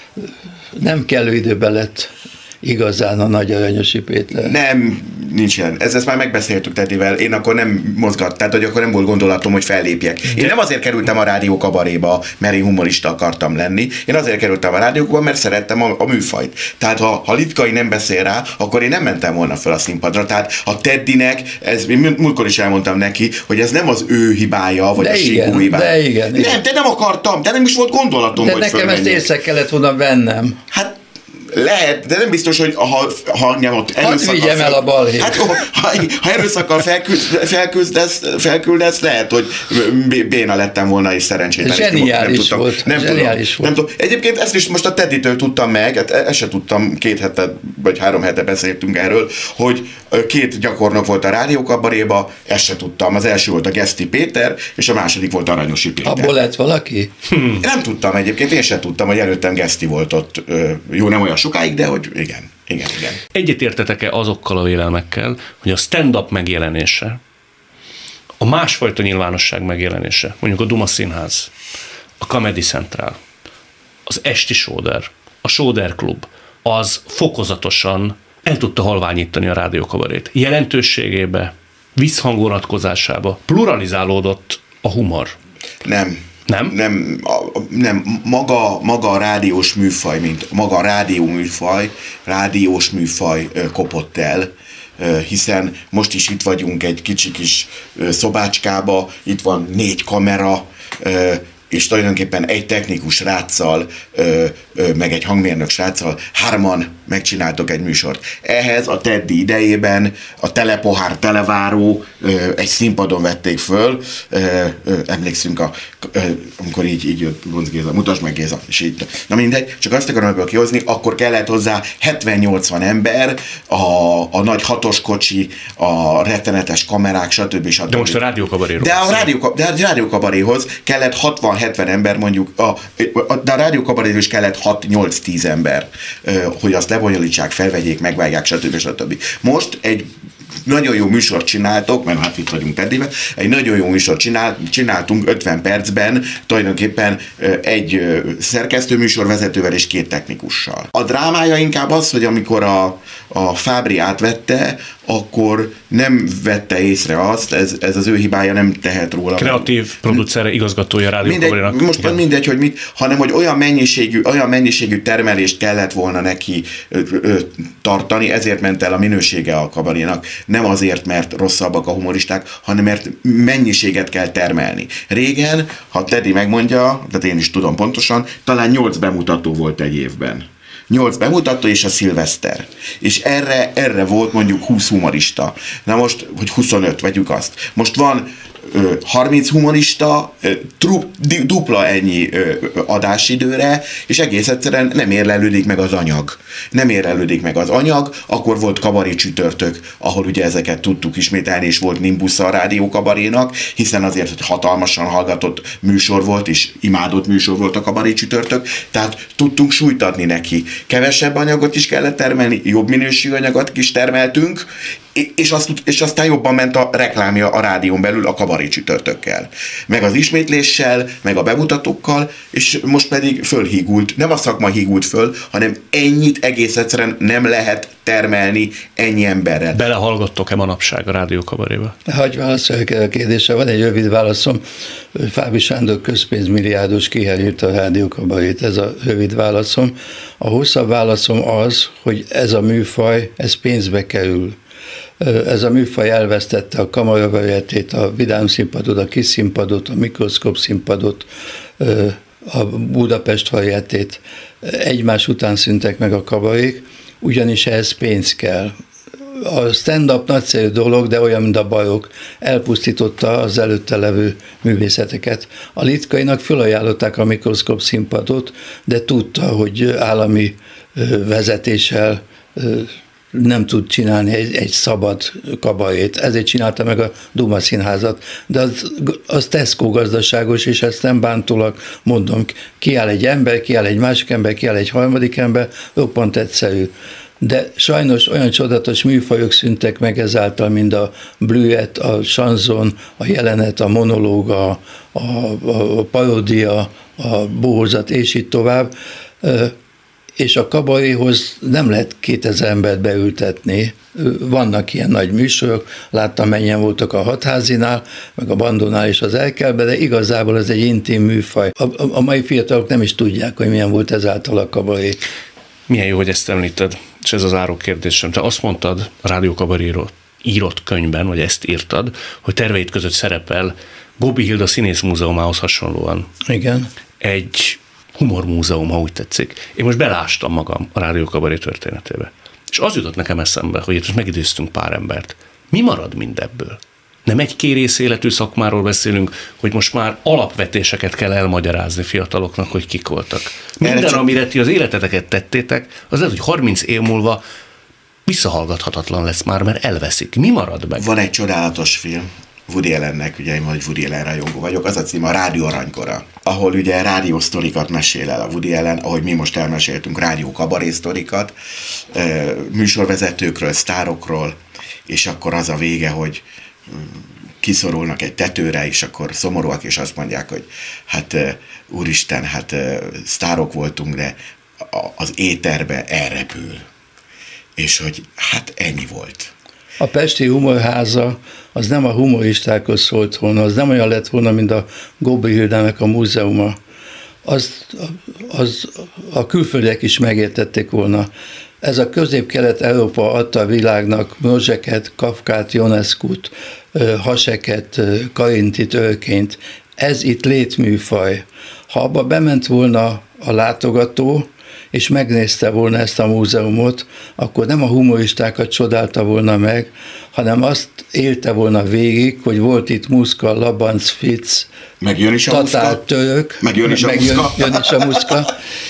S3: nem kellő időben lett igazán a nagy Aranyosi Péter.
S2: Nem, nincs ilyen. Ezt, ezt már megbeszéltük Tedivel. Én akkor nem mozgat, tehát hogy akkor nem volt gondolatom, hogy fellépjek. Én nem azért kerültem a Rádió Kabaréba, mert én humorista akartam lenni. Én azért kerültem a rádiókba, mert szerettem a, a műfajt. Tehát ha, ha Litkai nem beszél rá, akkor én nem mentem volna fel a színpadra. Tehát a Teddynek, ez, én múltkor is elmondtam neki, hogy ez nem az ő hibája, vagy
S3: de
S2: a Síkó hibája.
S3: De igen, igen.
S2: Nem, de nem akartam, de nem is volt gondolatom,
S3: de
S2: hogy
S3: nekem ezt észre kellett volna vennem.
S2: Hát lehet, de nem biztos, hogy ha, ha nyomott
S3: erőszakkal... Hadd vigyem el a balhét.
S2: Hát, ha, ha erőszakkal felküldesz, felküldesz, lehet, hogy béna lettem volna, és szerencsétlen.
S3: Zseniális
S2: nem tudtam,
S3: volt.
S2: Nem
S3: Zseniális
S2: tudom, volt. Nem tudom. Egyébként ezt is most a Teddytől tudtam meg, hát ezt se tudtam, két hete, vagy három hete beszéltünk erről, hogy két gyakornok volt a Rádió Kabaréba, ezt se tudtam. Az első volt a Geszti Péter, és a második volt Aranyosi Péter.
S3: Abból lett valaki?
S2: Hm. Nem tudtam egyébként, én se tudtam, hogy előttem Geszti volt ott. Jó, nem olyan sokáig, de hogy igen, igen, igen.
S1: Egyetértetek-e azokkal a vélelmekkel, hogy a stand-up megjelenése, a másfajta nyilvánosság megjelenése, mondjuk a Duma Színház, a Comedy Central, az Esti Sóder, a Sóder Klub, az fokozatosan el tudta halványítani a rádiókabarét. Jelentőségébe, visszhangvonatkozásába pluralizálódott a humor.
S2: Nem.
S1: Nem?
S2: Nem, a, nem. Maga, maga a rádiós műfaj, mint maga a rádió műfaj, rádiós műfaj ö, kopott el, ö, hiszen most is itt vagyunk egy kicsi kis ö, szobácskába, itt van négy kamera, ö, és tulajdonképpen egy technikus sráccal, ö, ö, meg egy hangmérnök sráccal, hárman megcsináltok egy műsort. Ehhez a Teddy idejében a telepohár televáró ö, egy színpadon vették föl, ö, ö, emlékszünk, a, ö, amikor így, így jött Lunc Géza, mutasd meg Géza, és így, na mindegy, csak azt akarom ebből kihozni, akkor kellett hozzá hetven-nyolcvan ember, a, a nagy hatos kocsi, a rettenetes kamerák, stb. stb.
S1: De most a rádiókabaréról.
S2: De a rádió, de a rádiókabaréhoz kellett hatvan-hetven ember, mondjuk, a, a, de a rádiókabaréhoz is kellett hat-nyolc-tíz ember, hogy azt lebonyolítsák, felvegyék, megvágják, stb. stb. Most egy nagyon jó műsort csináltok, mert hát itt vagyunk Teddyvel, egy nagyon jó műsort csinál, csináltunk ötven percben, tulajdonképpen egy szerkesztőműsorvezetővel és két technikussal. A drámája inkább az, hogy amikor a, a Fábri átvette, akkor nem vette észre azt, ez, ez az ő hibája, nem tehet róla.
S1: Kreatív producere, igazgatója a rádiókabarénak.
S2: Most igen. Mindegy, hogy mit, hanem hogy olyan mennyiségű, olyan mennyiségű termelést kellett volna neki ö, ö, tartani, ezért ment el a minősége a kabarénak. Nem azért, mert rosszabbak a humoristák, hanem mert mennyiséget kell termelni. Régen, ha Teddy megmondja, tehát én is tudom pontosan, talán nyolc bemutató volt egy évben. nyolc bemutató és a szilveszter. És erre, erre volt mondjuk húsz humorista. Na most, hogy huszonöt, vegyük azt. Most van harminc humorista, dupla ennyi adásidőre, és egész egyszerűen nem érlelődik meg az anyag. Nem érlelődik meg az anyag, akkor volt kabaré csütörtök, ahol ugye ezeket tudtuk ismételni, és volt Nimbusza a rádió kabarénak, hiszen azért hatalmasan hallgatott műsor volt, és imádott műsor volt a kabaré csütörtök, tehát tudtunk súlyt adni neki. Kevesebb anyagot is kellett termelni, jobb minőségű anyagot is termeltünk, és, azt, és aztán jobban ment a reklámja a rádión belül a kabaré csütörtökkel. Meg az ismétléssel, meg a bemutatókkal, és most pedig fölhígult, nem a szakma hígult föl, hanem ennyit egész egyszerűen nem lehet termelni ennyi emberrel.
S1: Belehallgattok-e manapság a rádió kabaréba?
S3: Hagyj válaszoljak el a kérdésre. Van egy rövid válaszom. Fábry Sándor közpénzmilliárdos kiherírta a rádió kabarét. Ez a rövid válaszom. A hosszabb válaszom az, hogy ez a műfaj, ez pénzbe kerül. Ez a műfaj elvesztette a kamaravarietétét, a vidám színpadot, a kis színpadot, a mikroszkóp színpadot, a Budapest varietét. Egymás után szűntek meg a kabarék, ugyanis ehhez pénz kell. A stand-up nagyszerű dolog, de olyan, mint a barokk, elpusztította az előtte levő művészeteket. A Litkainak fölajánlották a mikroszkóp színpadot, de tudta, hogy állami vezetéssel nem tud csinálni egy, egy szabad kabarét. Ezért csinálta meg a Duma Színházat. De az, az Tesco gazdaságos, és ezt nem bántólag mondom. Kiáll egy ember, kiáll egy másik ember, kiáll egy harmadik ember, roppant egyszerű. De sajnos olyan csodatos műfajok szűntek meg ezáltal, mint a blüet, a chanson, a jelenet, a monológ, a, a, a paródia, a bohózat, és így tovább. És a kabaréhoz nem lehet kétezer embert beültetni. Vannak ilyen nagy műsorok, láttam, mennyien voltak a Hatházinál, meg a Bandónál és az Erkelben, de igazából ez egy intim műfaj. A, a, a mai fiatalok nem is tudják, hogy milyen volt ezáltal a kabaré.
S1: Milyen jó, hogy ezt említed, és ez az áró kérdésem. Te azt mondtad a rádió kabaréról írott könyvben, vagy ezt írtad, hogy terveid között szerepel Gobbi Hilda Színész Múzeumához hasonlóan.
S3: Igen.
S1: Egy humormúzeum, ha úgy tetszik. Én most belástam magam a rádió kabaré történetébe. És az jutott nekem eszembe, hogy itt most megidéztünk pár embert. Mi marad mindebből? Nem egy kérész életű szakmáról beszélünk, hogy most már alapvetéseket kell elmagyarázni fiataloknak, hogy kik voltak. Minden, csak... amire ti az életeteket tettétek, az lehet, hogy harminc év múlva visszahallgathatatlan lesz már, mert elveszik. Mi marad meg?
S2: Van egy csodálatos film, Woody Allennek, ugye én vagy Woody Allen rajongó vagyok, az a cím a Rádió Aranykora, ahol ugye rádiósztorikat mesél el a Woody Allen, ahogy mi most elmeséltünk rádió kabaré sztorikat, műsorvezetőkről, sztárokról, és akkor az a vége, hogy kiszorulnak egy tetőre, és akkor szomorúak, és azt mondják, hogy hát úristen, hát sztárok voltunk, de az éterbe elrepül. És hogy hát ennyi volt.
S3: A Pesti Humorháza az nem a humoristákhoz szólt volna, az nem olyan lett volna, mint a Gobbi Hildának a múzeuma. Az, az a külföldiek is megértették volna. Ez a Közép-Kelet-Európa adta a világnak Mrozseket, Kafkát, Ionescut, Haseket, Karintit, Örkényt. Ez itt létműfaj. Ha abba bement volna a látogató, és megnézte volna ezt a múzeumot, akkor nem a humoristákat csodálta volna meg, hanem azt élte volna végig, hogy volt itt Muszka, Labanc, Fic, tatár, török,
S2: megjön is a
S3: megjön,
S2: muszka.
S3: Jön is a muszka,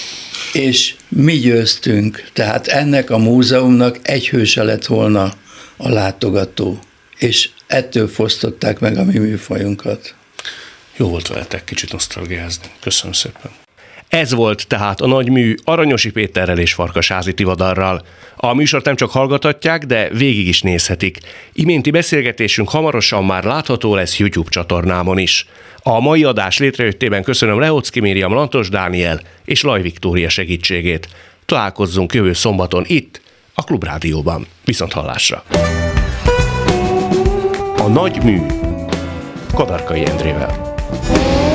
S3: és mi győztünk. Tehát ennek a múzeumnak egy hőse lett volna a látogató, és ettől fosztották meg a mi műfajunkat.
S1: Jó volt veletek kicsit nosztalgiázni. Köszönöm szépen. Ez volt tehát a nagymű Aranyosi Péterrel és Farkasázi Tivadarral. A műsort nem csak hallgathatják, de végig is nézhetik. Iménti beszélgetésünk hamarosan már látható lesz YouTube csatornámon is. A mai adás létrejöttében köszönöm Lehocki Miriam, Lantos Dániel és Laj Viktória segítségét. Találkozzunk jövő szombaton itt, a Klubrádióban. Viszont hallásra! A nagymű Kadarkai Endrével.